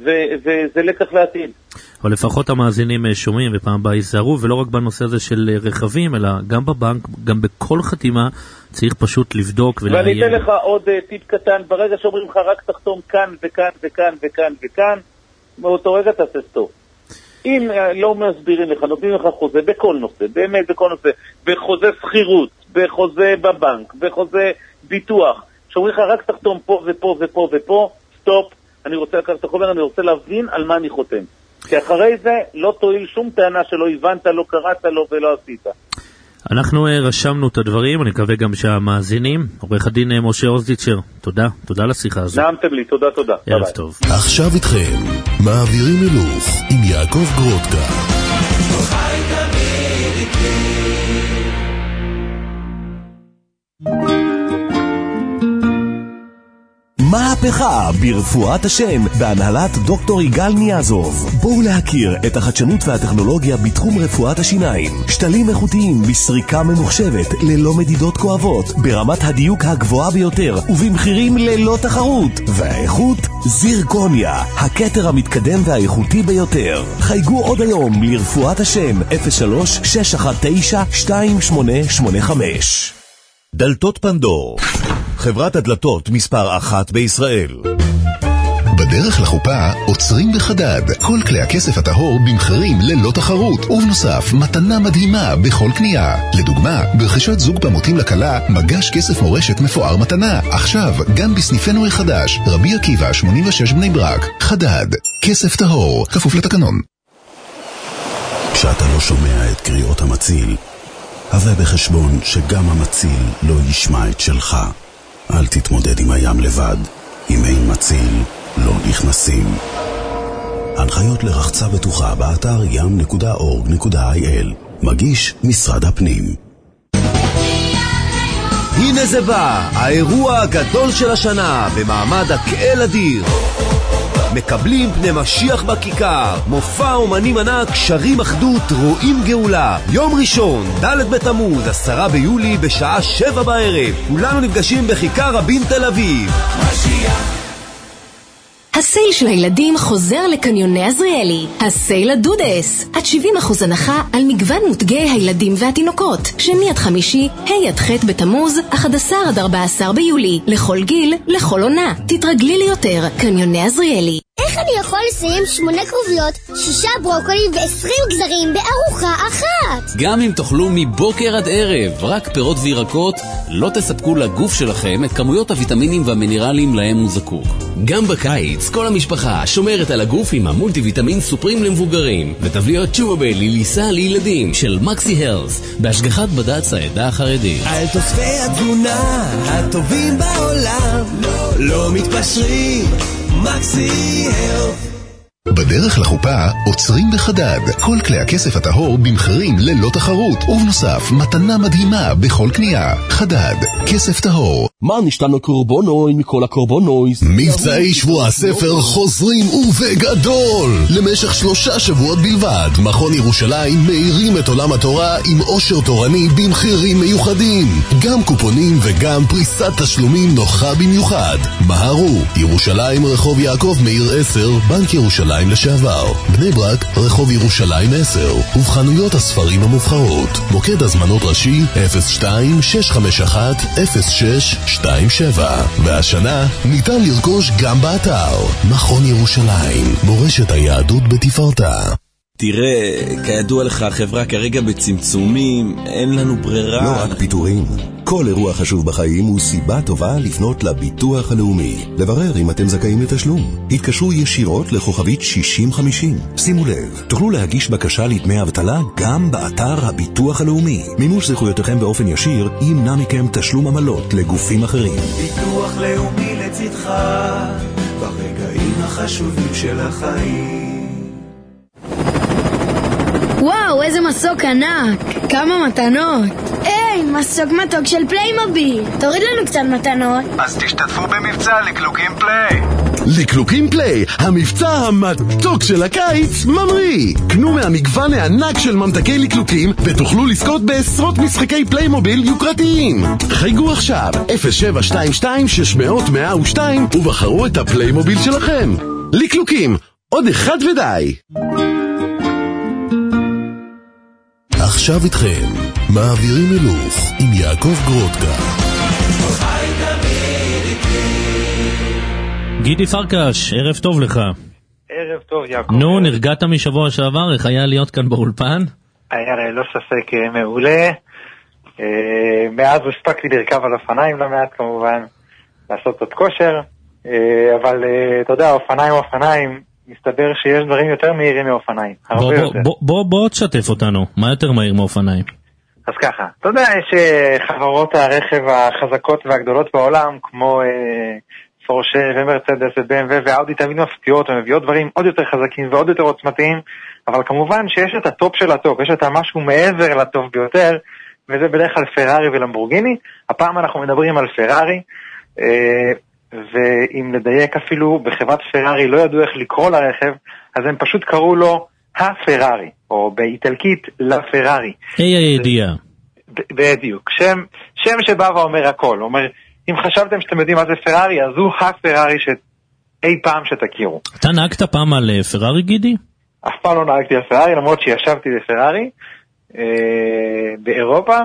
Speaker 8: וזה לקח לעתיד.
Speaker 5: אבל לפחות המאזינים שומעים ופעם הבאה ייזהרו, ולא רק בנושא הזה של רכבים, אלא גם בבנק, גם בכל חתימה, צריך פשוט לבדוק ולעיין.
Speaker 8: ואני אתן לך עוד טיפ קטן, ברגע שאומרים לך רק תחתום כאן וכאן וכאן וכאן וכאן, מאותו רגע תעשה סטופ. אם לא מסבירים לך, נותנים לך חוזה בכל נושא, באמת בכל נושא, בחוזה שכירות, בחוזה בבנק, בחוזה ביטוח, שאומרים לך רק תחתום פה ופה ופה ופה, סטופ, אני רוצה לקחת את החומר, אני רוצה להבין על מה אני חותם. כי אחרי זה לא תועיל שום טענה שלא הבנת, לא קראת לו ולא עשית.
Speaker 5: אנחנו רשמנו את הדברים, אני מקווה גם שהמאזינים. עורך הדין משה אוזדיצ'ר, תודה, תודה לשיחה הזו.
Speaker 8: נעמתם לי, תודה, תודה.
Speaker 5: ערב טוב.
Speaker 1: עכשיו איתכם, מעבירים הילוך עם יעקב גרודקה. מהפכה ברפואת השם בהנהלת דוקטור יגאל ניאזוב. בואו להכיר את החדשנות והטכנולוגיה בתחום רפואת השיניים. שתלים איכותיים בסריקה ממוחשבת ללא מדידות כואבות, ברמת הדיוק הגבוהה ביותר ובמחירים ללא תחרות. והאיכות זירקוניה, הכתר המתקדם והאיכותי ביותר. חייגו עוד היום לרפואת השם אפס שלוש שש אחת תשע שתיים שמונה שמונה חמש. דלתות פנדור, חברת הדלתות מספר אחת בישראל. בדרך לחופה עוצרים בחדד. כל כלי הכסף הטהור במחירים ללא תחרות, ובנוסף מתנה מדהימה בכל קנייה. לדוגמה, ברכישת זוג במותים לקלה, מגש כסף מורשת מפואר מתנה. עכשיו גם בסניפנו החדש, רבי עקיבא שמונים ושש בני ברק. חדד, כסף טהור, כפוף לתקנון. כשאתה לא שומע את קריאות המציל, הווה בחשבון שגם המציל לא ישמע את שלך. אל תתמודד עם הים לבד. אם אין מציל, לא נכנסים. הנחיות לרחצה בטוחה באתר ים נקודה אורג נקודה איי אל. מגיש משרד הפנים.
Speaker 9: הנה זה בא, האירוע הגדול של השנה במעמד הקהל אדיר. מקבלים פני משיח בכיכר, מופע אומנים ענק, שרים אחדות, רואים גאולה. יום ראשון, ד' בתמוז, עשרה ביולי בשעה שבע בערב. כולנו נפגשים בכיכר רבין תל אביב. משיח.
Speaker 10: הסייל של הילדים חוזר לקניוני עזריאלי. הסייל הדודס. עד שבעים אחוז הנחה על מגוון מותגי הילדים והתינוקות. שני עד חמישי, ה' עד ח' בתמוז, אחד עשר עד ארבעה עשר ביולי. לכל גיל, לכל עונה. תתרגלי ליותר. קניוני עזריאלי.
Speaker 11: איך אני יכול לסיים שמונה כרוביות, שישה ברוקולים ועשרים גזרים בארוחה אחת?
Speaker 12: גם אם תאכלו מבוקר עד ערב רק פירות וירקות, לא תספקו לגוף שלכם את כמויות הוויטמינים והמינרלים להם הוא זקוק. גם בקיץ, כל המשפחה שומרת על הגוף עם המולטי ויטמין סופרים למבוגרים, ותבליות צ'ובבל ליליסה לילדים של מקסי הרס, בהשגחת בד"ץ העדה החרדית.
Speaker 13: על תוספי התזונה הטובים בעולם, לא, לא מתפשרים. מקסי הרס.
Speaker 1: בדרך לחופה עוצרים בחדד. כל כלי הכסף הטהור במחירים ללא תחרות, ובנוסף מתנה מדהימה בכל קנייה. חדד, כסף טהור.
Speaker 14: מה נשתנו קורבונוי מכל הקורבונוי?
Speaker 1: מבצעי שבוע הספר חוזרים ובגדול. למשך שלושה שבועות בלבד, מכון ירושלים מאירים את עולם התורה עם עושר תורני במחירים מיוחדים. גם קופונים וגם פריסת תשלומים נוחה במיוחד. מהרו, ירושלים רחוב יעקב מאיר עשר, בנק ירושלים לשעבר. בני ברק, רחוב ירושלים עשר, ובחנויות הספרים המובחרות. מוקד הזמנות ראשי אפס שתיים שש חמש אחת אפס שש שתיים שבע. והשנה ניתן לרכוש גם באתר. מכון ירושלים, מורשת היהדות בתפארתה.
Speaker 15: תראה, כידוע לך, החברה כרגע בצמצומים, אין לנו ברירה.
Speaker 16: לא רק פיטורים. כל אירוע חשוב בחיים הוא סיבה טובה לפנות לביטוח הלאומי. לברר אם אתם זכאים לתשלום. התקשרו ישירות לכוכבית שישים חמישים. שימו לב, תוכלו להגיש בקשה לדמי אבטלה גם באתר הביטוח הלאומי. מימוש זכויותיכם באופן ישיר ימנע מכם תשלום עמלות לגופים אחרים.
Speaker 13: ביטוח לאומי לצדך ברגעים החשובים של החיים.
Speaker 17: וואו, איזה מסוק ענק, כמה מתנות.
Speaker 11: היי, מסוק מתוק של פליימוביל. תוריד לנו קצת מתנות.
Speaker 18: אז תשתתפו במבצע לקלוקים פליי.
Speaker 1: לקלוקים פליי, המבצע המתוק של הקיץ ממריא. קנו מהמגוון הענק של ממתקי לקלוקים ותוכלו לזכות בעשרות משחקי פליימוביל יוקרתיים. חייגו עכשיו אפס שבע שתיים שתיים שש אפס אפס אפס שתיים ובחרו את הפליימוביל שלכם. לקלוקים, עוד אחד ודי. עכשיו איתכם, מעבירים הילוך עם יעקב גרודקה.
Speaker 5: גידי פרקש, ערב טוב לך.
Speaker 19: ערב טוב יעקב.
Speaker 5: נו, נרגעת משבוע שעבר, איך היה להיות כאן באולפן?
Speaker 19: היה ללא ספק מעולה. מאז הספקתי לרכב על אופניים למעט כמובן, לעשות קצת כושר, אבל אתה יודע, אופניים אופניים, מסתבר שיש דברים יותר מהירים מאופניים.
Speaker 5: בוא, בוא, בוא, בוא, בוא תשתף אותנו, מה יותר מהיר מאופניים?
Speaker 19: אז ככה, אתה יודע, יש חברות הרכב החזקות והגדולות בעולם, כמו פורשה ומרצדס ובי אם דאבליו ואאודי, תמיד מפתיעות ומביאות דברים עוד יותר חזקים ועוד יותר עוצמתיים, אבל כמובן שיש את הטופ של הטופ, יש את המשהו מעבר לטוב ביותר, וזה בדרך כלל פרארי ולמבורגיני. הפעם אנחנו מדברים על פרארי, ואם לדייק אפילו, בחברת פרארי לא ידעו איך לקרוא לרכב, אז הם פשוט קראו לו הפרארי, או באיטלקית לפרארי.
Speaker 5: היי הידיעה.
Speaker 19: בדיוק, שם, שם שבא ואומר הכל, אומר, אם חשבתם שאתם יודעים מה זה פרארי, אז הוא הפרארי שאי פעם שתכירו.
Speaker 5: אתה נהגת פעם על פרארי, גידי?
Speaker 19: אף פעם לא נהגתי על פרארי, למרות שישבתי בפרארי, אה, באירופה,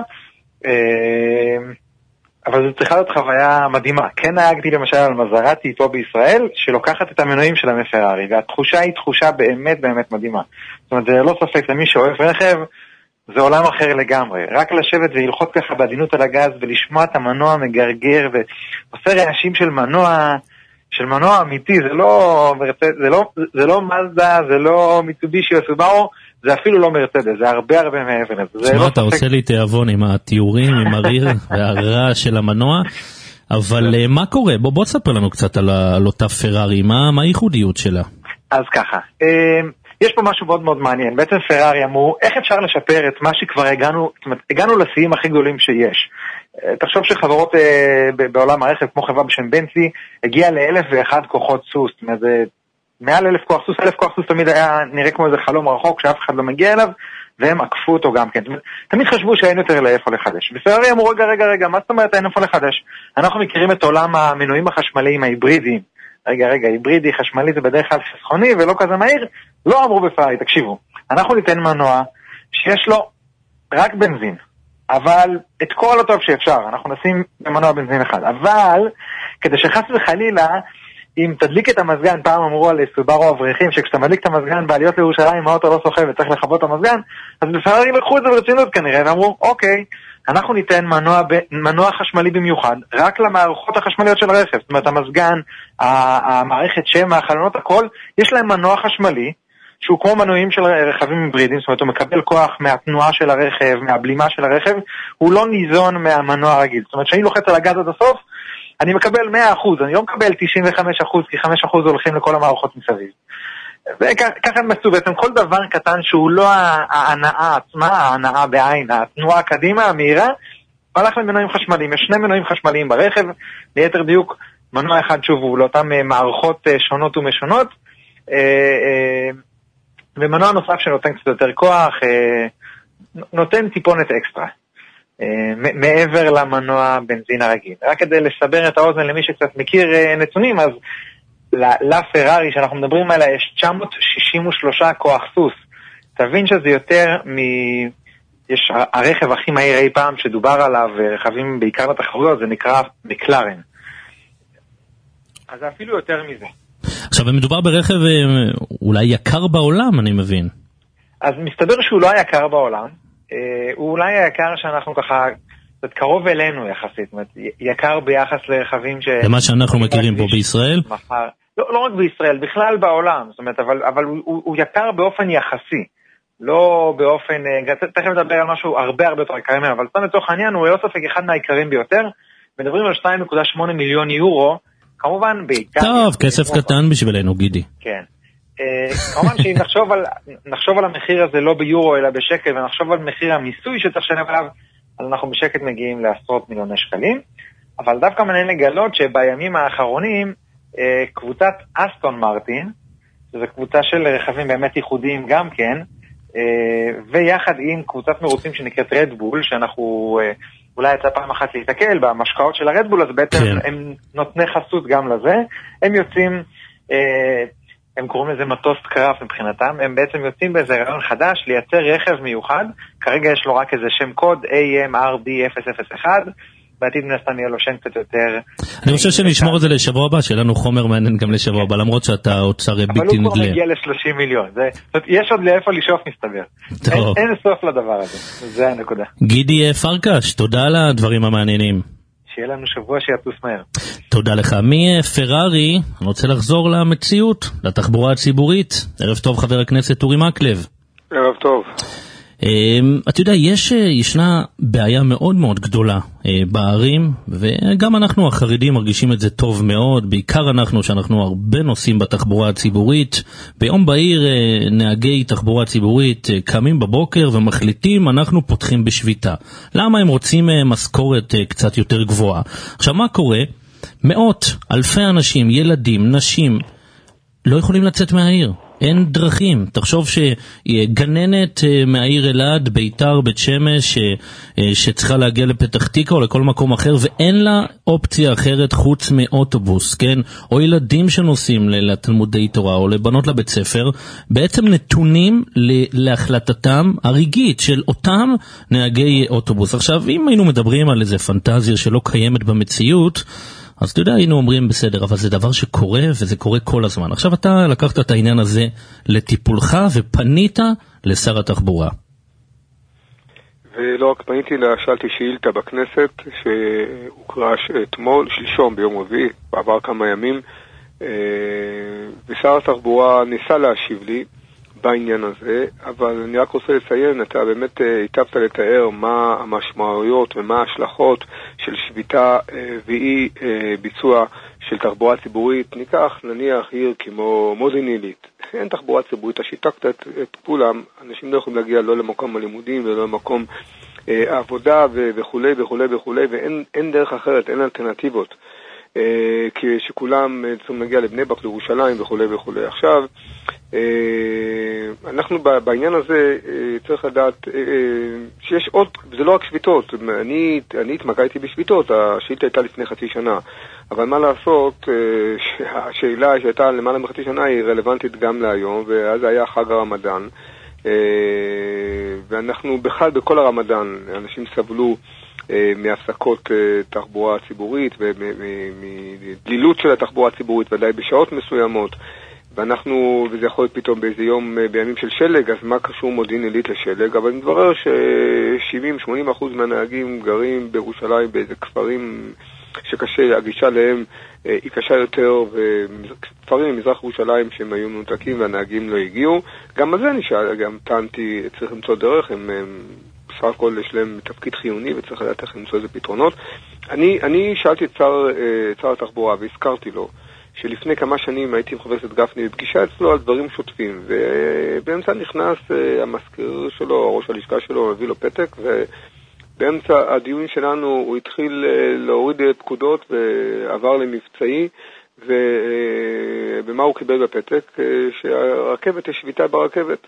Speaker 19: אה, אבל זו צריכה להיות חוויה מדהימה. כן נהגתי למשל על מזרטי פה בישראל, שלוקחת את המנועים שלה מפרארי, והתחושה היא תחושה באמת באמת מדהימה. זאת אומרת, זה לא ספק למי שאוהב רכב, זה עולם אחר לגמרי. רק לשבת וללחוץ ככה בעדינות על הגז, ולשמוע את המנוע מגרגר, ועושה רעשים של מנוע, של מנוע אמיתי, זה לא, זה לא, זה לא מזדה, זה לא מיצובישי או סובארו, זה אפילו לא מרצדס, זה הרבה הרבה מעבר לזה.
Speaker 5: שמע, אתה עושה לי תיאבון עם התיאורים, עם הריר והרע של המנוע, אבל מה קורה? בוא בוא תספר לנו קצת על אותה פרארי, מה הייחודיות שלה?
Speaker 19: אז ככה, יש פה משהו מאוד מאוד מעניין. בעצם פרארי אמרו, איך אפשר לשפר את מה שכבר הגענו, זאת אומרת, הגענו לשיאים הכי גדולים שיש. תחשוב שחברות בעולם הרכב, כמו חברה בשם בנצלי, הגיעה לאלף ואחד כוחות סוס, זאת אומרת, זה מעל אלף כוח סוס, אלף כוח סוס תמיד היה נראה כמו איזה חלום רחוק שאף אחד לא מגיע אליו, והם עקפו אותו גם כן. תמיד חשבו שאין יותר לאיפה לחדש. בפרארי אמרו, רגע, רגע, רגע, מה זאת אומרת אין איפה לחדש? אנחנו מכירים את עולם המנועים החשמליים ההיברידיים. רגע, רגע, היברידי, חשמלי זה בדרך כלל חסכוני ולא כזה מהיר. לא אמרו בפרארי, תקשיבו, אנחנו ניתן מנוע שיש לו רק בנזין, אבל את כל הטוב שאפשר, אנחנו נשים במנוע בנזין אחד. אבל, כדי שחס וחלילה, אם תדליק את המזגן, פעם אמרו על סובארו אברכים, שכשאתה מדליק את המזגן בעליות לירושלים, האוטו לא סוחב וצריך לכבות את המזגן, אז בפרארי לקחו את זה ברצינות כנראה, ואמרו, אוקיי, אנחנו ניתן מנוע, מנוע חשמלי במיוחד, רק למערכות החשמליות של הרכב, זאת אומרת, המזגן, המערכת שמע, החלונות, הכל, יש להם מנוע חשמלי, שהוא כמו מנועים של רכבים היברידיים, זאת אומרת, הוא מקבל כוח מהתנועה של הרכב, מהבלימה של הרכב, הוא לא ניזון מהמנוע הרגיל, זאת אומרת, שאני לוחץ על הגז עד הסוף, אני מקבל מאה אחוז, אני לא מקבל תשעים וחמישה אחוז, כי חמישה אחוז הולכים לכל המערכות מסביב. וככה הם עשו בעצם כל דבר קטן שהוא לא ההנאה עצמה, ההנאה בעין, התנועה קדימה, המהירה, הלך למנועים חשמליים. יש שני מנועים חשמליים ברכב, ליתר דיוק, מנוע אחד שוב הוא לאותן מערכות שונות ומשונות, ומנוע נוסף שנותן קצת יותר כוח, נותן טיפונת אקסטרה, מעבר למנוע בנזין הרגיל. רק כדי לסבר את האוזן למי שקצת מכיר נתונים, אז לפרארי שאנחנו מדברים עליה יש תשע מאות שישים ושלוש כוח סוס. תבין שזה יותר מ... יש הרכב הכי מהיר אי פעם שדובר עליו, רכבים בעיקר לתחרויות, זה נקרא מקלרן. אז זה אפילו יותר מזה.
Speaker 5: עכשיו, מדובר ברכב אולי יקר בעולם, אני מבין.
Speaker 19: אז מסתבר שהוא לא יקר בעולם. הוא אולי היקר שאנחנו ככה... זה קרוב אלינו יחסית, זאת אומרת, יקר ביחס לרכבים ש...
Speaker 5: למה שאנחנו מכירים פה בישראל?
Speaker 19: מחר. לא, לא רק בישראל, בכלל בעולם, זאת אומרת, אבל, אבל הוא, הוא יקר באופן יחסי, לא באופן, תכף מדבר על משהו הרבה הרבה יותר יקרים, אבל סתם לצורך העניין הוא לא ספק אחד מהיקרים ביותר, מדברים על שתיים נקודה שמונה מיליון יורו, כמובן בעיקר...
Speaker 5: טוב, כסף קטן בשבילנו, גידי.
Speaker 19: כן. כמובן שאם נחשוב על, נחשוב על המחיר הזה לא ביורו אלא בשקל, ונחשוב על מחיר המיסוי שצריך לשלם עליו, אז אנחנו בשקט מגיעים לעשרות מיליוני שקלים, אבל דווקא מעניין לגלות שבימים האחרונים קבוצת אסטון מרטין, שזו קבוצה של רכבים באמת ייחודיים גם כן, ויחד עם קבוצת מרוצים שנקראת רדבול, שאנחנו אולי יצא פעם אחת להתקל במשקעות של הרדבול, אז בעצם כן. הם נותני חסות גם לזה, הם יוצאים, הם קוראים לזה מטוס קרב מבחינתם, הם בעצם יוצאים באיזה רעיון חדש לייצר רכב מיוחד, כרגע יש לו רק איזה שם קוד איי אם אר די אפס אפס אחת, בעתיד מנסתם יהיה לו שם קצת יותר...
Speaker 5: אני חושב שנשמור את זה לשבוע הבא, שיהיה לנו חומר מעניין גם לשבוע הבא, למרות שאתה אוצר בלתי נדלה.
Speaker 19: אבל הוא כבר מגיע ל-שלושים מיליון, יש עוד לאיפה לשאוף מסתבר. אין סוף לדבר הזה, זה הנקודה.
Speaker 5: גידי פרקש, תודה על הדברים המעניינים.
Speaker 19: שיהיה לנו שבוע שיטוס מהר.
Speaker 5: תודה לך. מפרארי, אני רוצה לחזור למציאות, לתחבורה הציבורית. ערב טוב חבר הכנסת אורי מקלב.
Speaker 20: ערב טוב.
Speaker 5: אתה יודע, יש, ישנה בעיה מאוד מאוד גדולה בערים, וגם אנחנו החרדים מרגישים את זה טוב מאוד, בעיקר אנחנו שאנחנו הרבה נוסעים בתחבורה הציבורית. ביום בהיר נהגי תחבורה ציבורית קמים בבוקר ומחליטים אנחנו פותחים בשביתה. למה? הם רוצים משכורת קצת יותר גבוהה. עכשיו מה קורה? מאות, אלפי אנשים, ילדים, נשים, לא יכולים לצאת מהעיר. אין דרכים. תחשוב שגננת מהעיר אלעד, ביתר, בית שמש, שצריכה להגיע לפתח תקווה או לכל מקום אחר, ואין לה אופציה אחרת חוץ מאוטובוס, כן? או ילדים שנוסעים לתלמודי תורה או לבנות לבית ספר, בעצם נתונים להחלטתם הרגעית של אותם נהגי אוטובוס. עכשיו, אם היינו מדברים על איזה פנטזיה שלא קיימת במציאות, אז אתה יודע, היינו אומרים בסדר, אבל זה דבר שקורה וזה קורה כל הזמן. עכשיו אתה לקחת את העניין הזה לטיפולך ופנית לשר התחבורה.
Speaker 20: ולא רק פניתי, אלא שאלתי שאילתה בכנסת שהוקרא אתמול, שלשום ביום רביעי, בעבר כמה ימים, ושר התחבורה ניסה להשיב לי בעניין הזה, אבל אני רק רוצה לציין, אתה באמת היטבת לתאר מה המשמעויות ומה ההשלכות של שביתה ואי ביצוע של תחבורה ציבורית. ניקח נניח עיר כמו מודיעין עילית, אין תחבורה ציבורית, השיתקת את, את כולם, אנשים לא יכולים להגיע לא למקום הלימודים ולא למקום העבודה וכו' וכו' וכו', ואין אין דרך אחרת, אין אלטרנטיבות. כי שכולם צריכים להגיע לבני ברק, לירושלים וכו' וכו'. עכשיו, אנחנו בעניין הזה צריך לדעת שיש עוד, זה לא רק שביתות, אני, אני התמקדתי בשביתות, השאילתה הייתה לפני חצי שנה, אבל מה לעשות, השאלה שהייתה למעלה מחצי שנה היא רלוונטית גם להיום, ואז היה חג הרמדאן, ואנחנו בכלל בכל הרמדאן, אנשים סבלו מהפסקות תחבורה ציבורית ומדלילות של התחבורה הציבורית, ודאי בשעות מסוימות, ואנחנו, וזה יכול להיות פתאום באיזה יום, בימים של שלג, אז מה קשור מודיעין עילית לשלג? אבל מתברר ש-שבעים עד שמונים אחוז מהנהגים גרים בירושלים באיזה כפרים שקשה, הגישה להם היא קשה יותר, וכפרים במזרח ירושלים שהם היו מנותקים והנהגים לא הגיעו. גם על זה נשאל, גם טענתי, צריך למצוא דרך, הם... בסך הכל יש להם תפקיד חיוני וצריך לדעת איך למצוא איזה פתרונות. אני, אני שאלתי את שר, שר התחבורה והזכרתי לו שלפני כמה שנים הייתי עם חבר הכנסת גפני בפגישה אצלו על דברים שוטפים, ובאמצע נכנס המזכיר שלו, ראש הלשכה שלו, הביא לו פתק, ובאמצע הדיון שלנו הוא התחיל להוריד פקודות ועבר למבצעי, ובמה הוא קיבל בפתק? שהרכבת, יש שביתה ברכבת.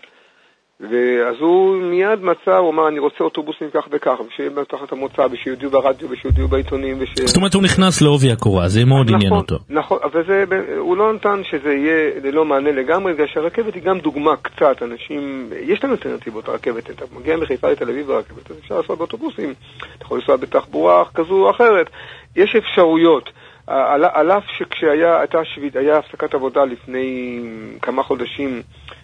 Speaker 20: ואז הוא מיד מצא, הוא אמר, אני רוצה אוטובוסים כך וכך, ושיהיה תחת המוצא, ושיודיעו ברדיו, ושיודיעו בעיתונים, וש...
Speaker 5: זאת אומרת, הוא נכנס לעובי הקורה, זה מאוד עניין אותו.
Speaker 20: נכון, וזה, הוא לא נתן שזה יהיה ללא מענה לגמרי, בגלל שהרכבת היא גם דוגמה קצת, אנשים, יש לנו אלטרנטיבות, הרכבת, אתה מגיע מחיפה לתל אביב ברכבת, אז אפשר לעשות באוטובוסים, אתה יכול לנסוע בתחבורה כזו או אחרת, יש אפשרויות. על אף שכשהיה היה הפסקת עבודה לפני כמה חודשים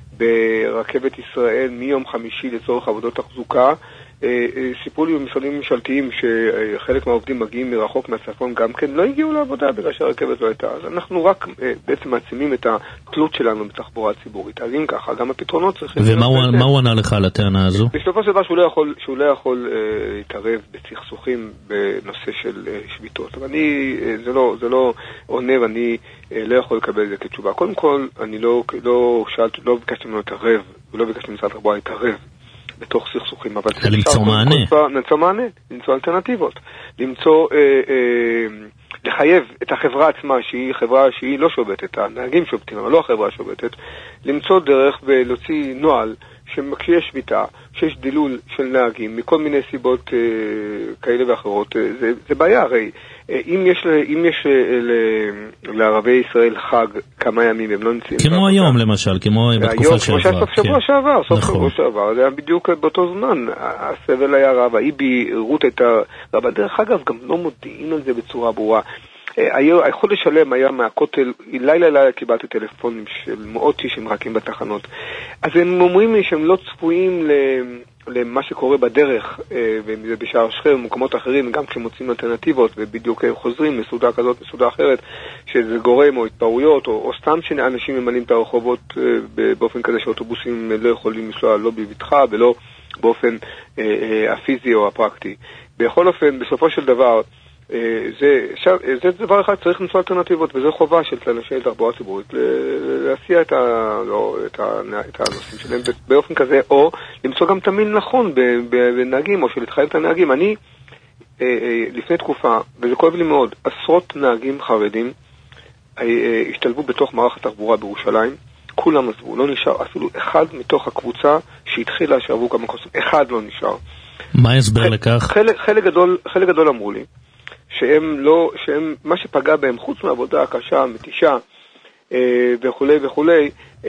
Speaker 20: ברכבת ישראל מיום חמישי לצורך עבודות תחזוקה, סיפרו לי במשרדים ממשלתיים שחלק מהעובדים מגיעים מרחוק מהצפון גם כן, לא הגיעו לעבודה בגלל שהרכבת לא הייתה. אז אנחנו רק בעצם מעצימים את התלות שלנו בתחבורה הציבורית. אז אם ככה, גם הפתרונות צריכים...
Speaker 5: ומה הוא ענה לך על הטענה הזו?
Speaker 20: בסופו של דבר שהוא לא יכול, שהוא לא יכול אה, להתערב בסכסוכים בנושא של אה, שביתות. אבל אני, אה, זה לא, זה לא עונה ואני אה, לא יכול לקבל את זה כתשובה. קודם כל, אני לא, לא שאלתי, לא ביקשתי ממנו להתערב, ולא ביקשתי ממשרד התחבורה להתערב בתוך סכסוכים, אבל
Speaker 5: למצוא מענה.
Speaker 20: למצוא מענה, למצוא אלטרנטיבות, למצוא, אה, אה, לחייב את החברה עצמה, שהיא חברה שהיא לא שובתת, הנהגים שובתים, אבל לא החברה שובתת, למצוא דרך ולהוציא נועל, שכשיש שביתה, שיש דילול של נהגים, מכל מיני סיבות אה, כאלה ואחרות, אה, זה, זה בעיה, הרי אה, אם יש, אם יש אה, ל, לערבי ישראל חג כמה ימים, הם לא נמצאים.
Speaker 5: כמו היום למשל, כמו בתקופה שעבר.
Speaker 20: כמו סוף שבוע שעבר, סוף שבוע שעבר, זה היה בדיוק באותו זמן, הסבל היה רב, האי בהירות הייתה רבה, דרך אגב גם לא מודיעים על זה בצורה ברורה. היכול לשלם היה מהכותל, לילה לילה קיבלתי טלפונים של מאות איש שמחכים בתחנות. אז הם אומרים לי שהם לא צפויים למה שקורה בדרך, וזה בשער שכם, במקומות אחרים, גם כשמוצאים אלטרנטיבות, ובדיוק חוזרים מסעודה כזאת, מסעודה אחרת, שזה גורם או התפרעויות, או, או סתם שאנשים ממלאים את הרחובות באופן כזה שאוטובוסים לא יכולים לנסוע לא בבטחה ולא באופן הפיזי או הפרקטי. בכל אופן, בסופו של דבר, זה, זה דבר אחד, צריך למצוא אלטרנטיבות, וזה חובה של אנשי תחבורה ציבורית להסיע את, ה, לא, את, ה, את הנושאים שלהם באופן כזה, או למצוא גם תמיד נכון בנהגים, או שלהתחייב את הנהגים. אני, לפני תקופה, וזה כואב לי מאוד, עשרות נהגים חרדים השתלבו בתוך מערך התחבורה בירושלים, כולם עזבו, לא נשאר אפילו אחד מתוך הקבוצה שהתחילה שעברו כמה קורסים, אחד לא נשאר.
Speaker 5: מה ההסבר לכך?
Speaker 20: חלק, חלק גדול, חלק גדול אמרו לי, שהם לא, שהם, מה שפגע בהם, חוץ מהעבודה הקשה, מתישה, אה, וכולי וכולי, אה,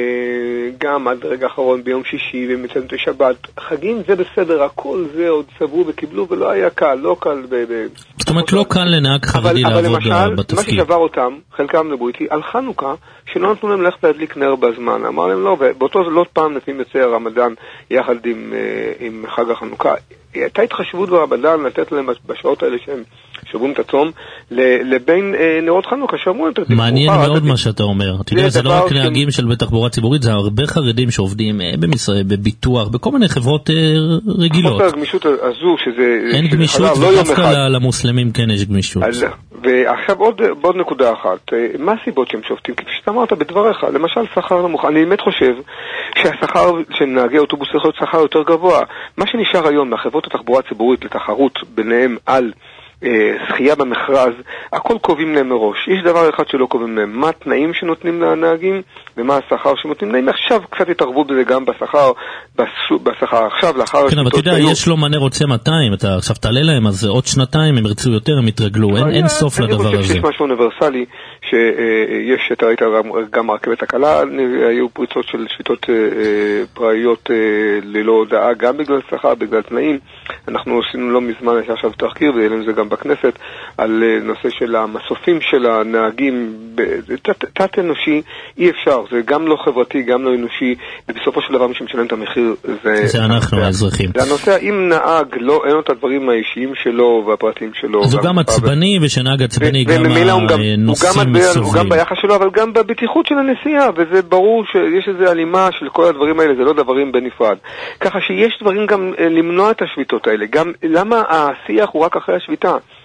Speaker 20: גם עד רגע האחרון ביום שישי ומציינים את השבת, חגים זה בסדר, הכל זה עוד סברו וקיבלו, ולא היה קל, לא קל. ב, ב,
Speaker 5: זאת אומרת, לא קל לנהג חרדי
Speaker 20: אבל,
Speaker 5: לעבוד
Speaker 20: אבל למשל,
Speaker 5: בתפקיד.
Speaker 20: מה ששבר אותם, חלקם דברו איתי, על חנוכה, שלא נתנו להם ללכת להדליק נר בזמן, אמר להם לא, ובאותו לא פעם לפעמים יוצא הרמדאן יחד עם, עם חג החנוכה. הייתה התחשבות ברמדאן לתת להם בשעות האלה שהם שוברים את הצום, לבין נרות חנוכה שאמרו יותר תקבו.
Speaker 5: מעניין מאוד מה שאתה אומר. אתה יודע, זה לא רק נהגים של בתחבורה ציבורית, זה הרבה חרדים שעובדים במשרד, בביטוח, בכל מיני חברות רגילות.
Speaker 20: חוסר הגמישות הזו, שזה...
Speaker 5: אין גמישות, ודווקא למוסלמים כן יש גמישות.
Speaker 20: ועכשיו עוד נקודה אחת. מה הסיבות שהם שופטים? כפי שאתה אמרת בדבריך, למשל שכר נמוך. אני באמת חושב שהשכר של נהגי אוטובוס צריך להיות שכר יותר גבוה. מה שנשאר היום לחברות התחבורה הציבורית לתחרות ביניהם על זכייה במכרז, הכל קובעים להם מראש. יש דבר אחד שלא קובעים להם, מה התנאים שנותנים לנהגים ומה השכר שנותנים להם. עכשיו קצת התערבו בזה גם בשכר, בשכר עכשיו, לאחר...
Speaker 5: כן, אבל אתה יודע, יש לו מנה רוצה מאתיים, אתה עכשיו תעלה להם, אז עוד שנתיים הם ירצו יותר, הם יתרגלו, אין סוף לדבר הזה. אני חושב שיש
Speaker 20: משהו אוניברסלי, שיש, אתה ראית גם הרכבת הקלה, היו פריצות של שביתות פראיות ללא הודעה, גם בגלל שכר, בגלל תנאים. אנחנו עשינו לא מזמן, יש עכשיו תחקיר, ואין זה גם בכנסת, על נושא של המסופים של הנהגים, תת אנושי, אי אפשר, זה גם לא חברתי, גם לא אנושי, ובסופו של דבר מי שמשלם את המחיר זה...
Speaker 5: זה אנחנו, האזרחים.
Speaker 20: זה הנושא, אם נהג לא, אין לו את הדברים האישיים שלו והפרטים שלו.
Speaker 5: אז הוא גם עצבני, ושנהג עצבני גם הנושאים מסובבים.
Speaker 20: הוא גם ביחס שלו, אבל גם בבטיחות של הנסיעה, וזה ברור שיש איזו הלימה של כל הדברים האלה, זה לא דברים בנפרד. ככה שיש דברים גם למנוע את השביתות האלה, גם למה השיח הוא רק אחרי השביתה?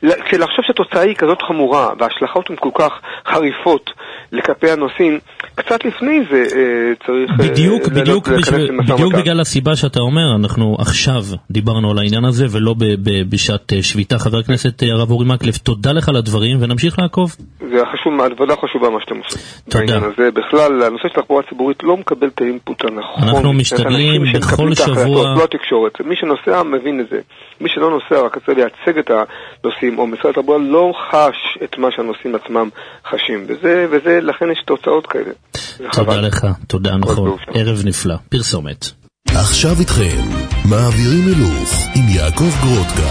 Speaker 20: כשלחשוב שהתוצאה היא כזאת חמורה וההשלכות הן כל כך חריפות לכפי הנושאים, קצת לפני זה צריך
Speaker 5: בדיוק, בדיוק, בדיוק בגלל הסיבה שאתה אומר, אנחנו עכשיו דיברנו על העניין הזה ולא בשעת שביתה. חבר הכנסת הרב אורי מקלב, תודה לך על הדברים ונמשיך לעקוב.
Speaker 20: זה חשוב, העבודה חשובה מה שאתם עושים.
Speaker 5: תודה.
Speaker 20: זה בכלל, הנושא של תחבורה ציבורית לא מקבל את האינפוט הנכון.
Speaker 5: אנחנו משתדלים בכל שבוע.
Speaker 20: לא התקשורת. מי שנוסע מבין את זה. מי שלא נוסע רק רוצה לייצג את הנושאים, או משרד התחבורה לא חש את מה שהנושאים עצמם חשים. וזה, וזה, לכן יש תוצאות כאלה.
Speaker 5: תודה לך, תודה נכון. ערב נפלא. פרסומת.
Speaker 1: עכשיו איתכם, מעבירים הילוך עם יעקב גרודקה.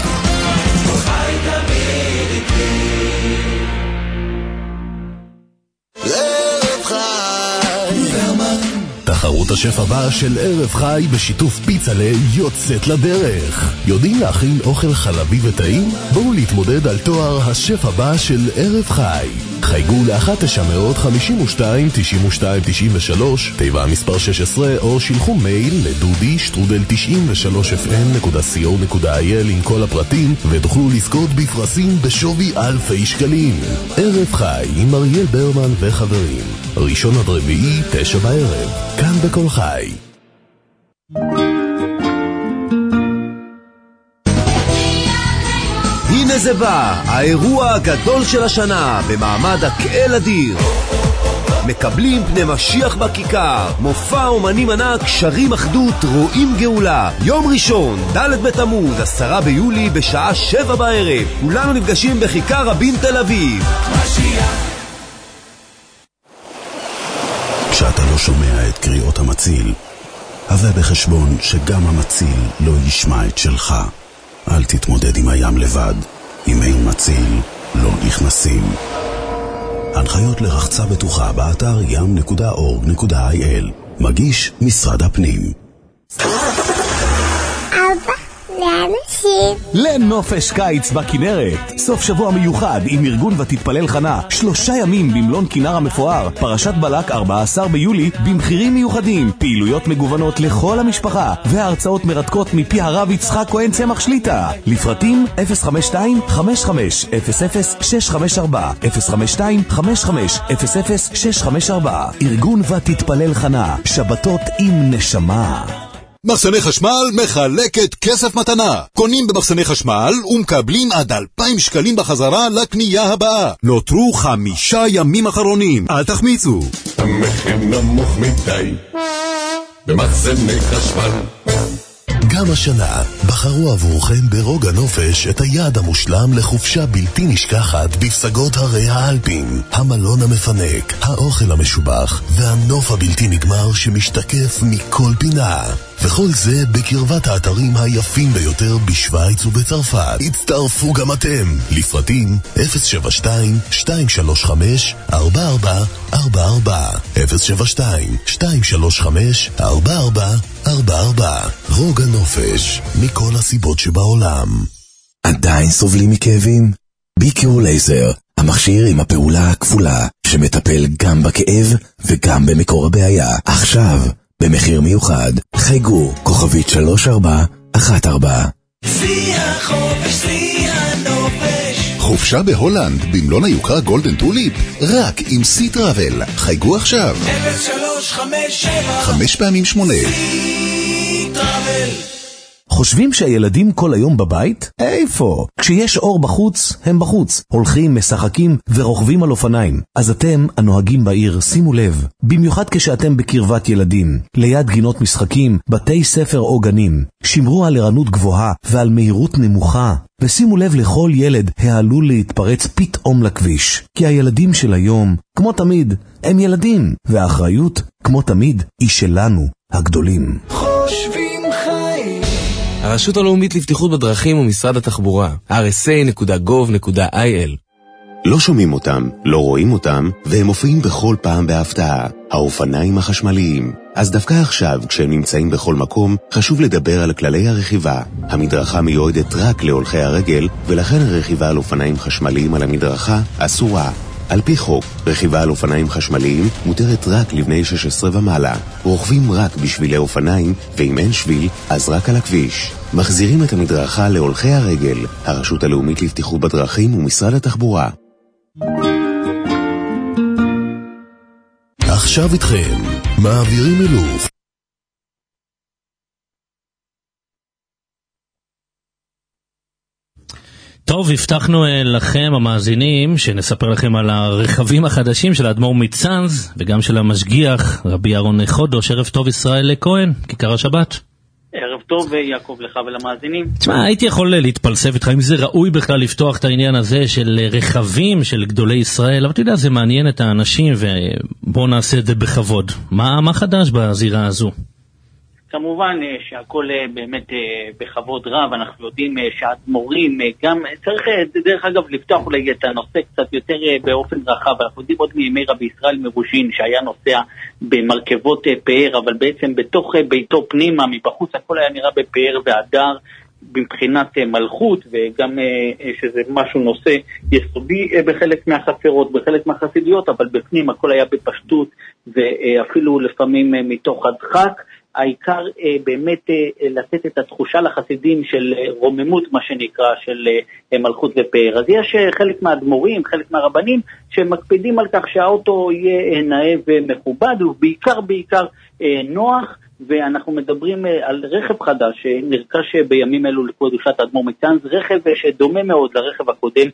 Speaker 1: תחרות השף הבא של ערב חי בשיתוף פיצלה יוצאת לדרך. יודעים להכין אוכל חלבי וטעים? בואו להתמודד על תואר השף הבא של ערב חי. חייגו ל-אחת תשע חמש שתיים תשעים ושתיים תשעים ושלוש, תיבה מספר שש עשרה, או שילחו מייל לדודי שטרודל תשעים ושלוש אף אם נקודה סי או נקודה איי אל עם כל הפרטים, ותוכלו לזכות בפרסים בשווי אלפי שקלים. ערב חי עם אריאל ברמן וחברים, ראשון עד רביעי, תשע בערב, כאן בכל חי.
Speaker 9: הנה זה בא, האירוע הגדול של השנה במעמד הקהל אדיר. מקבלים פני משיח בכיכר, מופע אומנים ענק, שרים אחדות, רואים גאולה. יום ראשון, ד' בתמוז, עשרה ביולי בשעה שבע בערב. כולנו נפגשים בכיכר רבין תל אביב.
Speaker 1: כשאתה לא שומע את קריאות המציל, הבא בחשבון שגם המציל לא ישמע את שלך. אל תתמודד עם הים לבד. אם אין מציל, לא נכנסים. הנחיות לרחצה בטוחה באתר ים נקודה אורג נקודה איי אל. מגיש משרד הפנים.
Speaker 11: אבא, לאן עושים?
Speaker 14: לנופש קיץ בכנרת. סוף שבוע מיוחד עם ארגון ותתפלל חנה. שלושה ימים במלון כנר המפואר. פרשת בלק ארבעה עשר ביולי במחירים מיוחדים. פעילויות מגוונות לכל המשפחה. והרצאות מרתקות מפי הרב יצחק כהן צמח שליטה. לפרטים אפס חמש שתיים חמש חמש אפס אפס שש חמש ארבע אפס חמש שתיים חמש חמש אפס אפס שש חמש ארבע. ארגון ותתפלל חנה. שבתות עם נשמה.
Speaker 21: מחסני חשמל מחלקת כסף מתנה. קונים במחסני חשמל ומקבלים עד אלפיים שקלים בחזרה לקנייה הבאה. נותרו חמישה ימים אחרונים. אל תחמיצו.
Speaker 1: המחיר נמוך מדי במחסני חשמל. גם השנה בחרו עבורכם ברוגע נופש את היעד המושלם לחופשה בלתי נשכחת בפסגות הרי האלפים. המלון המפנק, האוכל המשובח והנוף הבלתי נגמר שמשתקף מכל פינה. וכל זה בקרבת האתרים היפים ביותר בשוויץ ובצרפת. הצטרפו גם אתם. לפרטים אפס שבע שתיים שתיים שלוש חמש ארבע ארבע ארבע ארבע אפס שבע שתיים שתיים שלוש חמש ארבע ארבע ארבע ארבע. רוגע נופש, מכל הסיבות שבעולם.
Speaker 22: עדיין סובלים מכאבים? ביקיור לייזר, המכשיר עם הפעולה הכפולה שמטפל גם בכאב וגם במקור הבעיה. עכשיו במחיר מיוחד. חייגו כוכבית שלוש ארבע אחת ארבע.
Speaker 13: שיא החופש, שיא הנופש.
Speaker 21: חופשה בהולנד במלון היוקרה גולדן טוליפ רק עם סי טראבל. חייגו עכשיו
Speaker 13: אפס שלוש חמש שבע
Speaker 21: חמש פעמים שמונה.
Speaker 13: סי טראבל.
Speaker 14: חושבים שהילדים כל היום בבית? איפה? כשיש אור בחוץ, הם בחוץ. הולכים, משחקים ורוכבים על אופניים. אז אתם, הנוהגים בעיר, שימו לב. במיוחד כשאתם בקרבת ילדים, ליד גינות משחקים, בתי ספר או גנים. שמרו על ערנות גבוהה ועל מהירות נמוכה. ושימו לב לכל ילד העלול להתפרץ פתאום לכביש. כי הילדים של היום, כמו תמיד, הם ילדים. והאחריות, כמו תמיד, היא שלנו, הגדולים.
Speaker 13: חושבים חיים.
Speaker 23: הרשות הלאומית לבטיחות בדרכים ומשרד התחבורה, אר אס איי נקודה גוב נקודה איי אל.
Speaker 1: לא שומעים אותם, לא רואים אותם, והם מופיעים בכל פעם בהפתעה. האופניים החשמליים. אז דווקא עכשיו, כשהם נמצאים בכל מקום, חשוב לדבר על כללי הרכיבה. המדרכה מיועדת רק להולכי הרגל, ולכן הרכיבה על אופניים חשמליים על המדרכה אסורה.
Speaker 16: על פי חוק, רכיבה על אופניים חשמליים מותרת רק לבני שש עשרה ומעלה. רוכבים רק בשבילי אופניים, ואם אין שביל, אז רק על הכביש. מחזירים את המדרכה להולכי הרגל. הרשות הלאומית לבטיחות בדרכים ומשרד התחבורה.
Speaker 1: עכשיו איתכם, מעבירים מילוף.
Speaker 5: טוב, הבטחנו לכם המאזינים שנספר לכם על הרכבים החדשים של האדמו"ר מצאנז וגם של המשגיח רבי אהרון חודש. ערב טוב ישראל כהן, כיכר השבת.
Speaker 2: ערב טוב יעקב לך ולמאזינים.
Speaker 5: תשמע, הייתי יכול להתפלסף איתך אם זה ראוי בכלל לפתוח את העניין הזה של רכבים של גדולי ישראל, אבל אתה יודע, זה מעניין את האנשים ובואו נעשה את זה בכבוד. מה, מה חדש בזירה הזו?
Speaker 2: כמובן שהכל באמת בכבוד רב, אנחנו יודעים שהאדמו"רים גם, צריך דרך אגב לפתוח אולי את הנושא קצת יותר באופן רחב, אנחנו יודעים עוד מימי רבי ישראל מרוז'ין שהיה נוסע במרכבות פאר, אבל בעצם בתוך ביתו פנימה, מבחוץ הכל היה נראה בפאר והדר מבחינת מלכות, וגם שזה משהו נושא יסודי בחלק מהחצרות, בחלק מהחסידיות, אבל בפנים הכל היה בפשטות ואפילו לפעמים מתוך הדחק. העיקר אה, באמת אה, לתת את התחושה לחסידים של אה, רוממות, מה שנקרא, של אה, מלכות ופאר. אז יש אה, חלק מהאדמו"רים, חלק מהרבנים, שמקפידים על כך שהאוטו יהיה אה, נאה ומכובד, ובעיקר בעיקר אה, נוח, ואנחנו מדברים אה, על רכב חדש, שנרכש אה, בימים אלו לקדושת האדמו"ר מצאנז, רכב אה, שדומה מאוד לרכב הקודם,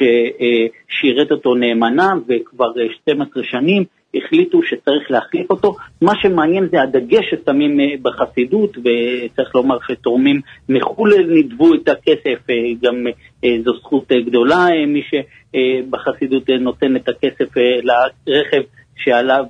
Speaker 2: ששירת אותו נאמנה, וכבר אה, שתים עשרה שנים, החליטו שצריך להחליף אותו. מה שמעניין זה הדגש ששמים בחסידות, וצריך לומר שתורמים מחול נדבו את הכסף, גם זו זכות גדולה מי שבחסידות נותן את הכסף לרכב שעליו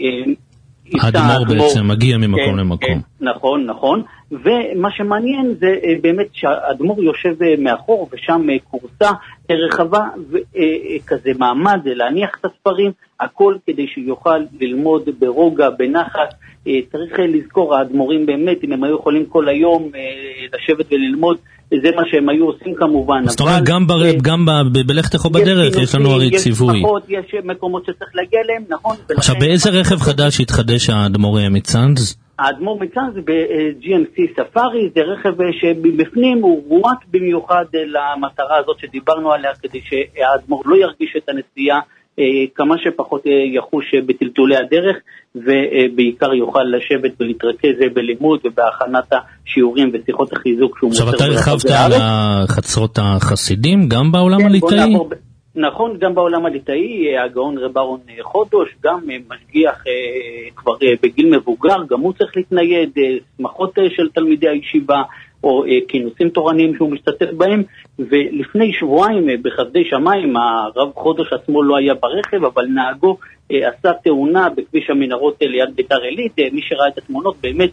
Speaker 5: האדמו"ר בעצם מגיע ממקום
Speaker 2: כן,
Speaker 5: למקום.
Speaker 2: כן, נכון, נכון. ומה שמעניין זה באמת שהאדמו"ר יושב מאחור, ושם קורסה רחבה וכזה מעמד להניח את הספרים, הכל כדי שיוכל ללמוד ברוגע, בנחת. צריך לזכור, האדמו"רים באמת, אם הם היו יכולים כל היום לשבת וללמוד, זה מה שהם היו עושים כמובן.
Speaker 5: זאת אומרת, גם, בר... גם ב... בלכתך בדרך יש לנו הרי ציווי.
Speaker 2: יש פחות, יש מקומות שצריך להגיע להם, נכון?
Speaker 5: עכשיו, באיזה רכב חדש התחדש האדמו"ר מצאנז?
Speaker 2: האדמו"ר מצאנז ב-ג'י אם סי ספארי, זה רכב שבפנים הוא רועט במיוחד למטרה הזאת שדיברנו עליה, כדי שהאדמו"ר לא ירגיש את הנסיעה, כמה שפחות יחוש בטלטולי הדרך, ובעיקר יוכל לשבת ולהתרכז בלימוד ובהכנת השיעורים ושיחות החיזוק.
Speaker 5: עכשיו אתה הרחבת על החצרות החסידים גם בעולם
Speaker 2: כן,
Speaker 5: הליטאי?
Speaker 2: נכון, גם בעולם הליטאי, הגאון רב אהרון חודש, גם משגיח כבר בגיל מבוגר, גם הוא צריך להתנייד, שמחות של תלמידי הישיבה, או כינוסים תורניים שהוא משתתף בהם, ולפני שבועיים בחסדי שמיים, הרב חודש עצמו לא היה ברכב, אבל נהגו עשה תאונה בכביש המנהרות ליד ביתר עילית. מי שראה את התמונות באמת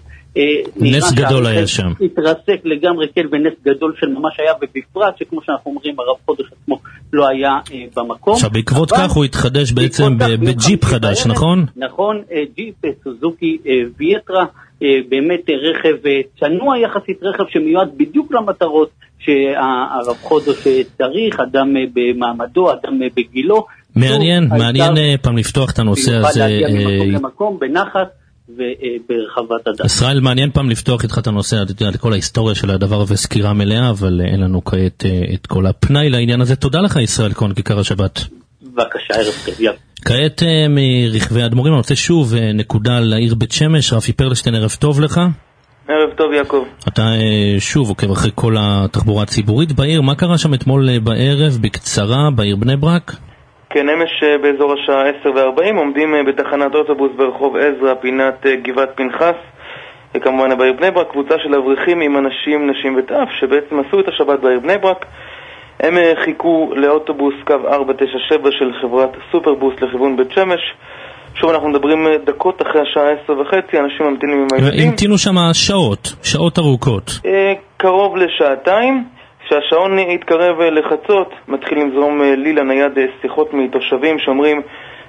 Speaker 5: נס גדול היה שם.
Speaker 2: התרסק לגמרי, כן, ונס גדול של ממש היה, ובפרט שכמו שאנחנו אומרים, הרב חודש עצמו לא היה במקום. עכשיו
Speaker 5: בעקבות כך הוא התחדש בעצם בג'יפ חדש, נכון?
Speaker 2: נכון, ג'יפ סוזוקי ויאטרה, באמת רכב צנוע יחסית, רכב שמיועד בדיוק למטרות שהרב חודש צריך, אדם במעמדו, אדם בגילו.
Speaker 5: מעניין, מעניין פעם לפתוח את הנושא הזה.
Speaker 2: יוכל להגיע ממקום למקום, בנחת וברחבת אדם.
Speaker 5: ישראל, מעניין פעם לפתוח איתך את הנושא, את כל ההיסטוריה של הדבר וסקירה מלאה, אבל אין לנו כעת את כל הפנאי לעניין הזה. תודה לך ישראל כהן, כיכר השבת.
Speaker 2: בבקשה, ערב טוב.
Speaker 5: כעת מרכבי האדמו"רים, אני רוצה שוב נקודה לעיר בית שמש. רפי פרלשטיין, ערב טוב לך.
Speaker 3: ערב טוב יעקב.
Speaker 5: אתה שוב עוקב אחרי כל התחבורה הציבורית בעיר, מה קרה שם אתמול בערב בקצרה בעיר בני ברק?
Speaker 3: כן, אמש באזור השעה עשר וארבעים עומדים בתחנת אוטובוס ברחוב עזרא, פינת גבעת פנחס, כמובן בעיר בני ברק, קבוצה של אברכים עם אנשים, נשים וטף שבעצם עשו את השבת בעיר בני ברק. הם חיכו לאוטובוס קו ארבע תשע שבע של חברת סופרבוס לכיוון בית שמש. שוב אנחנו מדברים דקות אחרי השעה עשר וחצי, אנשים ממתינים עם הילדים.
Speaker 5: המתינו שם שעות, שעות ארוכות.
Speaker 3: קרוב לשעתיים. כשהשעון התקרב לחצות, מתחיל לזרום ליל הנייד שיחות מתושבים שאומרים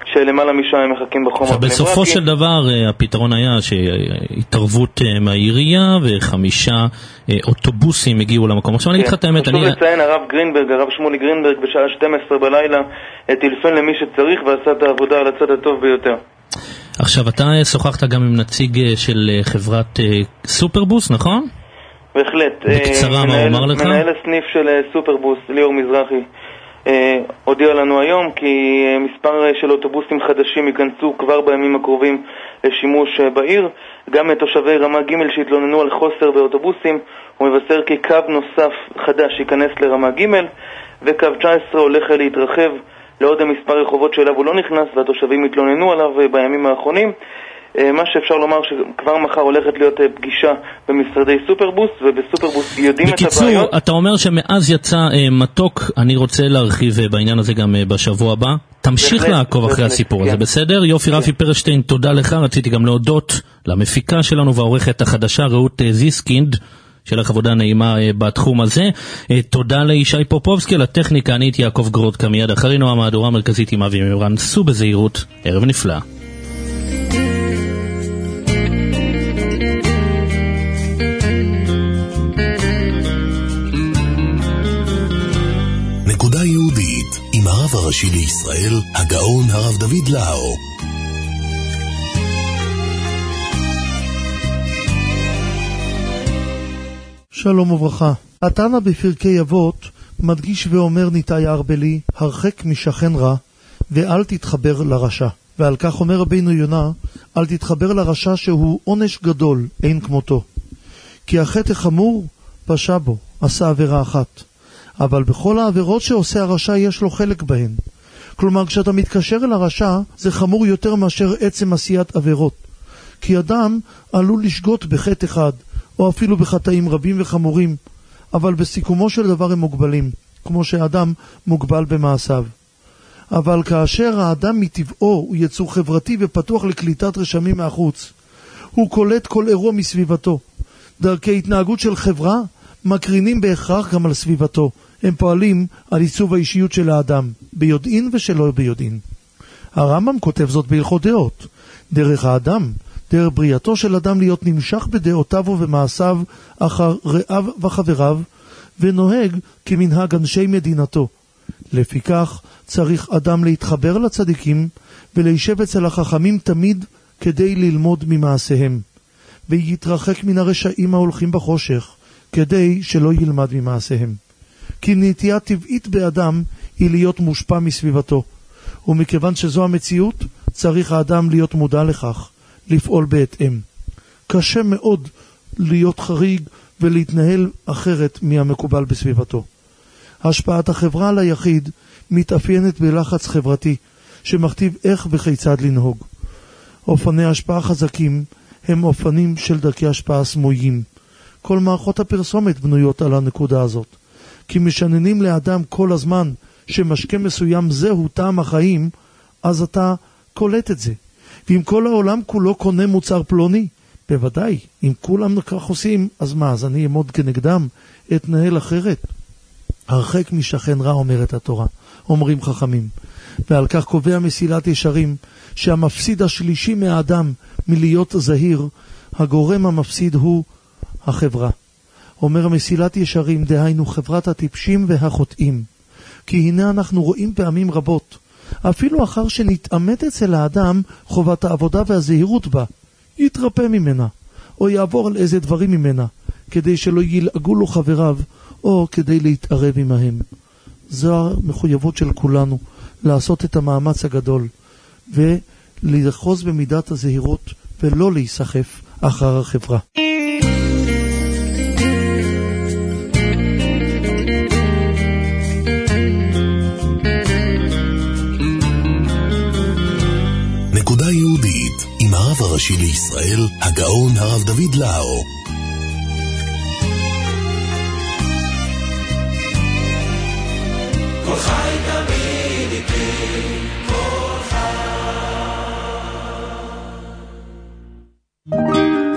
Speaker 3: שלמעלה משעה הם מחכים בחום.
Speaker 5: עכשיו, בסופו של דבר הפתרון היה שהתערבות מהעירייה וחמישה אוטובוסים הגיעו למקום. עכשיו אני אגיד לך את האמת,
Speaker 3: חשוב לציין, הרב גרינברג, הרב שמולי גרינברג בשעה שתים עשרה בלילה טלפון למי שצריך ועשה את העבודה על הצד הטוב ביותר.
Speaker 5: עכשיו, אתה שוחחת גם עם נציג של חברת סופרבוס, נכון?
Speaker 3: בהחלט.
Speaker 5: בקצרה, מה הוא אמר לך?
Speaker 3: מנהל הסניף של סופרבוס, ליאור מזרחי, הודיע לנו היום כי מספר של אוטובוסים חדשים ייכנסו כבר בימים הקרובים לשימוש בעיר. גם תושבי רמה ג' שהתלוננו על חוסר באוטובוסים, הוא מבשר כי קו נוסף חדש ייכנס לרמה ג' וקו תשע עשרה הולך להתרחב לעוד מספר רחובות שאליו הוא לא נכנס והתושבים התלוננו עליו בימים האחרונים. מה שאפשר לומר שכבר מחר הולכת להיות פגישה במשרדי סופרבוס, ובסופרבוס יודעים את הבעיות.
Speaker 5: בקיצור, אתה אומר שמאז יצא מתוק, אני רוצה להרחיב בעניין הזה גם בשבוע הבא. תמשיך לעקוב אחרי הסיפור הזה, בסדר? יופי, רפי פרשטיין, תודה לך. רציתי גם להודות למפיקה שלנו והעורכת החדשה, רעות זיסקינד, שלך עבודה נעימה בתחום הזה. תודה לישי פופובסקי, לטכניקה, אני הייתי יעקב גרודקה, מיד אחרינו המהדורה המרכזית עם אבי מיורן. סעו בזהירות, ערב נפלא.
Speaker 1: נקודה יהודית עם הרב הראשי לישראל, הגאון הרב דוד לאו.
Speaker 4: שלום וברכה. התנא בפרקי אבות מדגיש ואומר ניתאי ארבלי, הרחק משכן רע ואל תתחבר לרשע. ועל כך אומר רבינו יונה, אל תתחבר לרשע שהוא עונש גדול, אין כמותו. כי החטא החמור פשע בו, עשה עבירה אחת. אבל בכל העבירות שעושה הרשע יש לו חלק בהן. כלומר, כשאתה מתקשר אל הרשע, זה חמור יותר מאשר עצם עשיית עבירות. כי אדם עלול לשגות בחטא אחד, או אפילו בחטאים רבים וחמורים, אבל בסיכומו של דבר הם מוגבלים, כמו שאדם מוגבל במעשיו. אבל כאשר האדם מטבעו הוא יצור חברתי ופתוח לקליטת רשמים מהחוץ, הוא קולט כל אירוע מסביבתו. דרכי התנהגות של חברה מקרינים בהכרח גם על סביבתו. הם פועלים על עיצוב האישיות של האדם, ביודעין ושלא ביודעין. הרמב"ם כותב זאת בהלכות דעות. דרך האדם, דרך בריאתו של אדם להיות נמשך בדעותיו ובמעשיו אחר רעיו וחבריו, ונוהג כמנהג אנשי מדינתו. לפיכך צריך אדם להתחבר לצדיקים ולהישב אצל החכמים תמיד כדי ללמוד ממעשיהם, ויתרחק מן הרשעים ההולכים בחושך כדי שלא ילמד ממעשיהם. כי נטייה טבעית באדם היא להיות מושפע מסביבתו, ומכיוון שזו המציאות צריך האדם להיות מודע לכך, לפעול בהתאם. קשה מאוד להיות חריג ולהתנהל אחרת מהמקובל בסביבתו. השפעת החברה על היחיד מתאפיינת בלחץ חברתי שמכתיב איך וכיצד לנהוג. אופני השפעה חזקים הם אופנים של דרכי השפעה סמויים. כל מערכות הפרסומת בנויות על הנקודה הזאת, כי משננים לאדם כל הזמן שמשקה מסוים זהו טעם החיים, אז אתה קולט את זה. ואם כל העולם כולו קונה מוצר פלוני, בוודאי, אם כולם כך עושים, אז מה, אז אני אמוד כנגדם, אתנהל אחרת. הרחק משכן רע, אומרת התורה, אומרים חכמים. ועל כך קובע מסילת ישרים, שהמפסיד השלישי מהאדם מלהיות זהיר, הגורם המפסיד הוא החברה. אומר מסילת ישרים, דהיינו חברת הטיפשים והחוטאים. כי הנה אנחנו רואים פעמים רבות, אפילו אחר שנתאמת אצל האדם חובת העבודה והזהירות בה, יתרפא ממנה, או יעבור על איזה דברים ממנה, כדי שלא ילעגו לו חבריו, או כדי להתערב עמהם. זו המחויבות של כולנו, לעשות את המאמץ הגדול, ולחוז במידת הזהירות, ולא להיסחף אחר החברה.
Speaker 1: נקודה יהודית עם הרב הראשי לישראל, הגאון הרב דוד לאו.
Speaker 13: כל חי תמיד איתי, כל חי.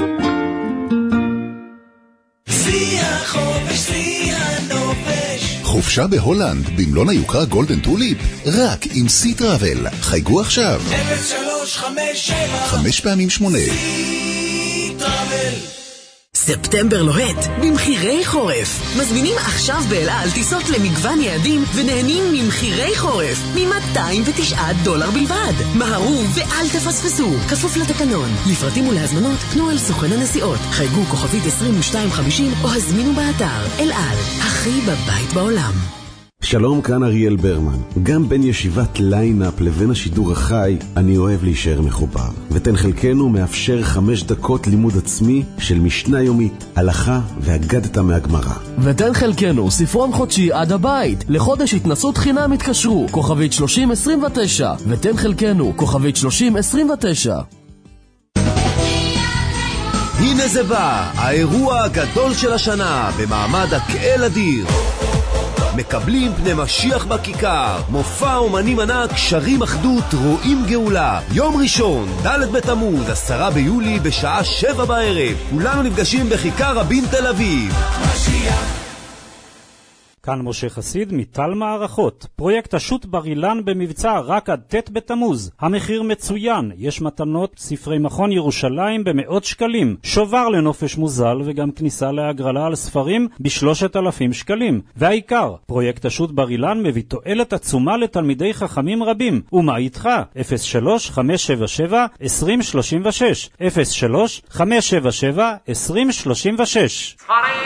Speaker 13: שיא החופש, שיא הנופש.
Speaker 21: חופשה בהולנד במלון היוקרה גולדן טוליפ רק עם סי טראבל. חייגו עכשיו
Speaker 13: אפס שלוש חמש שבע
Speaker 21: חמש פעמים שמונה.
Speaker 13: סי טראבל.
Speaker 6: ספטמבר לוהט במחירי חורף. מזמינים עכשיו באל על טיסות למגוון יעדים ונהנים ממחירי חורף מ-מאתיים ותשעה דולר בלבד. מהרו ואל תפספסו, כפוף לתקנון. לפרטים ולהזמנות פנו אל סוכן הנסיעות, חייגו כוכבית עשרים ושתיים חמישים או הזמינו באתר. אל על, הכי בבית בעולם.
Speaker 7: שלום, כאן אריאל ברמן. גם בין ישיבת ליינאפ לבין השידור החי, אני אוהב להישאר מחובר. ותן חלקנו מאפשר חמש דקות לימוד עצמי של משנה יומית, הלכה והגדת מהגמרא.
Speaker 8: ותן חלקנו ספרון חודשי עד הבית. לחודש התנסות חינם התקשרו, כוכבית שלושים עשרים ותשע. ותן חלקנו, כוכבית שלושים עשרים ותשע.
Speaker 9: הנה זה בא, האירוע הגדול של השנה, במעמד הקהל אדיר. מקבלים פני משיח בכיכר, מופע אומנים ענק, שרים אחדות, רואים גאולה. יום ראשון, ד' בתמוז, עשרה ביולי, בשעה שבע בערב. כולנו נפגשים בכיכר רבין תל אביב. משיח.
Speaker 24: כאן משה חסיד מטל מערכות. פרויקט השו"ת בר אילן במבצע רק עד ט' בתמוז. המחיר מצוין, יש מתנות, ספרי מכון ירושלים במאות שקלים, שובר לנופש מוזל וגם כניסה להגרלה על ספרים בשלושת אלפים שקלים. והעיקר, פרויקט השו"ת בר אילן מביא תועלת עצומה לתלמידי חכמים רבים. ומה איתך? אפס שלוש חמש שבע שבע עשרים שלושים ושש אפס שלוש חמש שבע שבע עשרים שלושים ושש.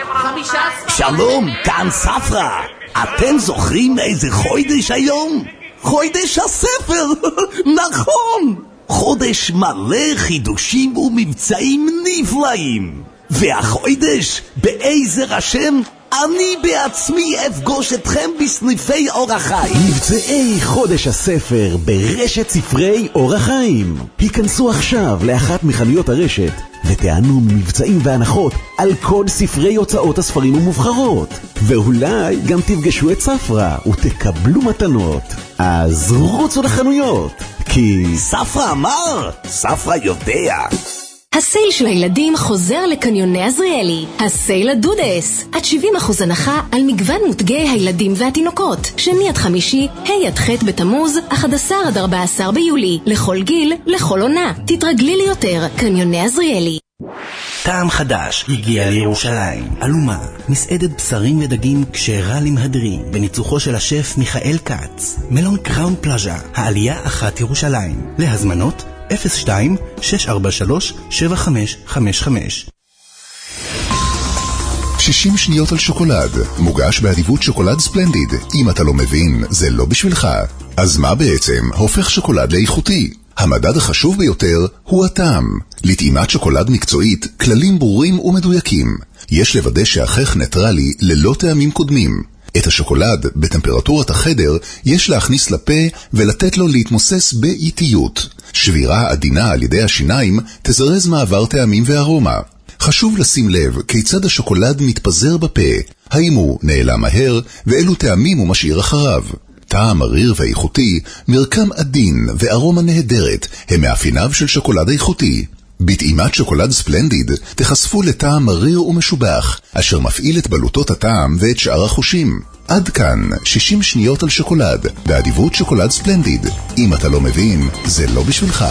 Speaker 1: שלום, כאן ספרה. אתם זוכרים איזה חודש היום? חודש הספר. נכון, חודש מלא חידושים ומבצעים נפלאים. והחודש בעזר השם אני בעצמי אפגוש אתכם בסניפי אור החיים.
Speaker 14: מבצעי חודש הספר ברשת ספרי אור החיים. היכנסו עכשיו לאחת מחנויות הרשת ותענו מבצעים והנחות על כל ספרי הוצאות הספרים ומובחרות. ואולי גם תפגשו את ספרה ותקבלו מתנות. אז רוצו לחנויות, כי ספרה אמר, ספרה יודע.
Speaker 10: הסייל של הילדים חוזר לקניוני עזריאלי. הסייל הדודס. עד שבעים אחוז הנחה על מגוון מותגי הילדים והתינוקות. שני עד חמישי, ה' עד ח' בתמוז, אחד עשר עד ארבעה עשר ביולי. לכל גיל, לכל עונה. תתרגלי ליותר. קניוני עזריאלי.
Speaker 25: טעם חדש הגיע לירושלים. אלומה, מסעדת בשרים ודגים כשרה למהדרין, בניצוחו של השף מיכאל קץ. מלון קראון פלאז'ה, העלייה אחת ירושלים. להזמנות אפס שתיים שש ארבע שלוש שבע חמש חמש חמש.
Speaker 21: שישים שניות על שוקולד, מוגש באדיבות שוקולד ספלנדיד. אם אתה לא מבין, זה לא בשבילך. אז מה בעצם הופך שוקולד לאיכותי? המדד החשוב ביותר הוא הטעם. לטעימת שוקולד מקצועית, כללים ברורים ומדויקים. יש לוודא שהחך ניטרלי ללא טעמים קודמים. את השוקולד בטמפרטורת החדר יש להכניס לפה ולתת לו להתמוסס באיטיות. שבירה עדינה על ידי השיניים תזרז מעבר טעמים וארומה. חשוב לשים לב כיצד השוקולד מתפזר בפה, האם הוא נעלם מהר ואילו טעמים הוא משאיר אחריו. טעם מריר ואיכותי, מרקם עדין וארומה נהדרת הם מאפייניו של שוקולד איכותי. בטעימת שוקולד ספלנדיד תחשפו לטעם מריר ומשובח, אשר מפעיל את בלוטות הטעם ואת שאר החושים. עד כאן שישים שניות על שוקולד, באדיבות שוקולד ספלנדיד. אם אתה לא מבין, זה לא בשבילך.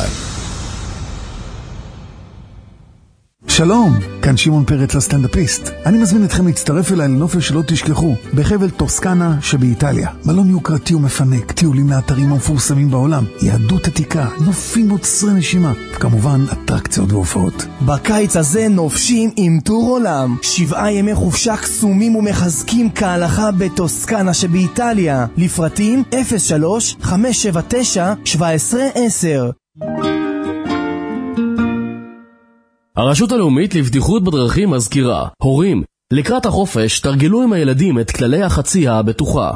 Speaker 26: שלום, כאן שמעון פרץ הסטנדאפיסט. אני מזמין אתכם להצטרף אליי לנופש שלא תשכחו, בחבל טוסקנה שבאיטליה. מלון יוקרתי ומפנק, טיולים לאתרים המפורסמים בעולם, יהדות עתיקה, נופים עוצרי נשימה, וכמובן אטרקציות והופעות.
Speaker 27: בקיץ הזה נופשים עם טור עולם, שבעה ימי חופשה קסומים ומחזקים כהלכה בטוסקנה שבאיטליה. לפרטים אפס שלוש חמש שבע תשע שבע עשרה עשר.
Speaker 8: הרשות הלאומית לבטיחות בדרכים מזכירה, הורים, לקראת החופש תרגלו עם הילדים את כללי החצייה הבטוחה.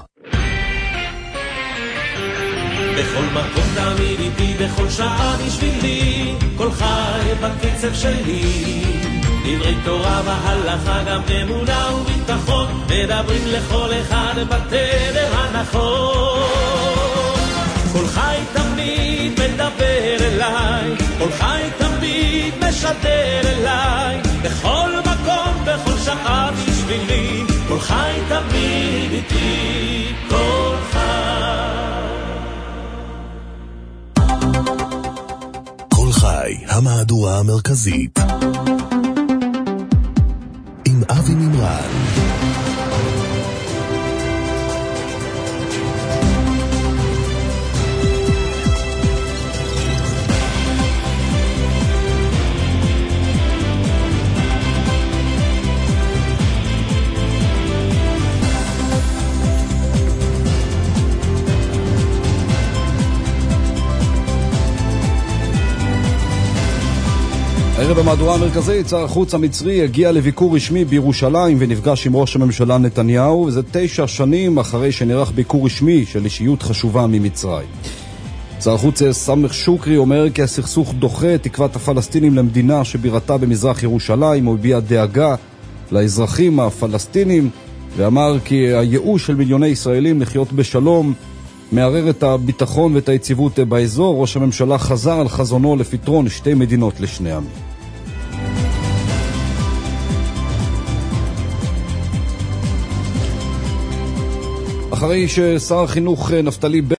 Speaker 13: בכל מקום תמיד איתי, בכל שעה בשבילי, כל חי בקצב שלי. דברי תורה והלכה, גם אמונה וביטחון, מדברים לכל אחד בתדר הנכון. כל חי תמיד מדבר אליי, כל חי תמיד משדר אליי, בכל מקום, בכל שעה בשבילי, כל חי תמיד איתי, כל חי.
Speaker 1: כל חי, המהדורה המרכזית עם אבי מימרן.
Speaker 11: הערב במהדורה המרכזית, שר החוץ המצרי הגיע לביקור רשמי בירושלים ונפגש עם ראש הממשלה נתניהו, וזה תשע שנים אחרי שנערך ביקור רשמי של אישיות חשובה ממצרים. שר החוץ סמך שוקרי אומר כי הסכסוך דוחה את תקוות הפלסטינים למדינה שבירתה במזרח ירושלים, הוא הביע דאגה לאזרחים הפלסטינים, ואמר כי הייאוש של מיליוני ישראלים לחיות בשלום מערער את הביטחון ואת היציבות באזור. ראש הממשלה חזר על חזונו לפתרון שתי מדינות לשני עמים. אחרי ששר החינוך נפתלי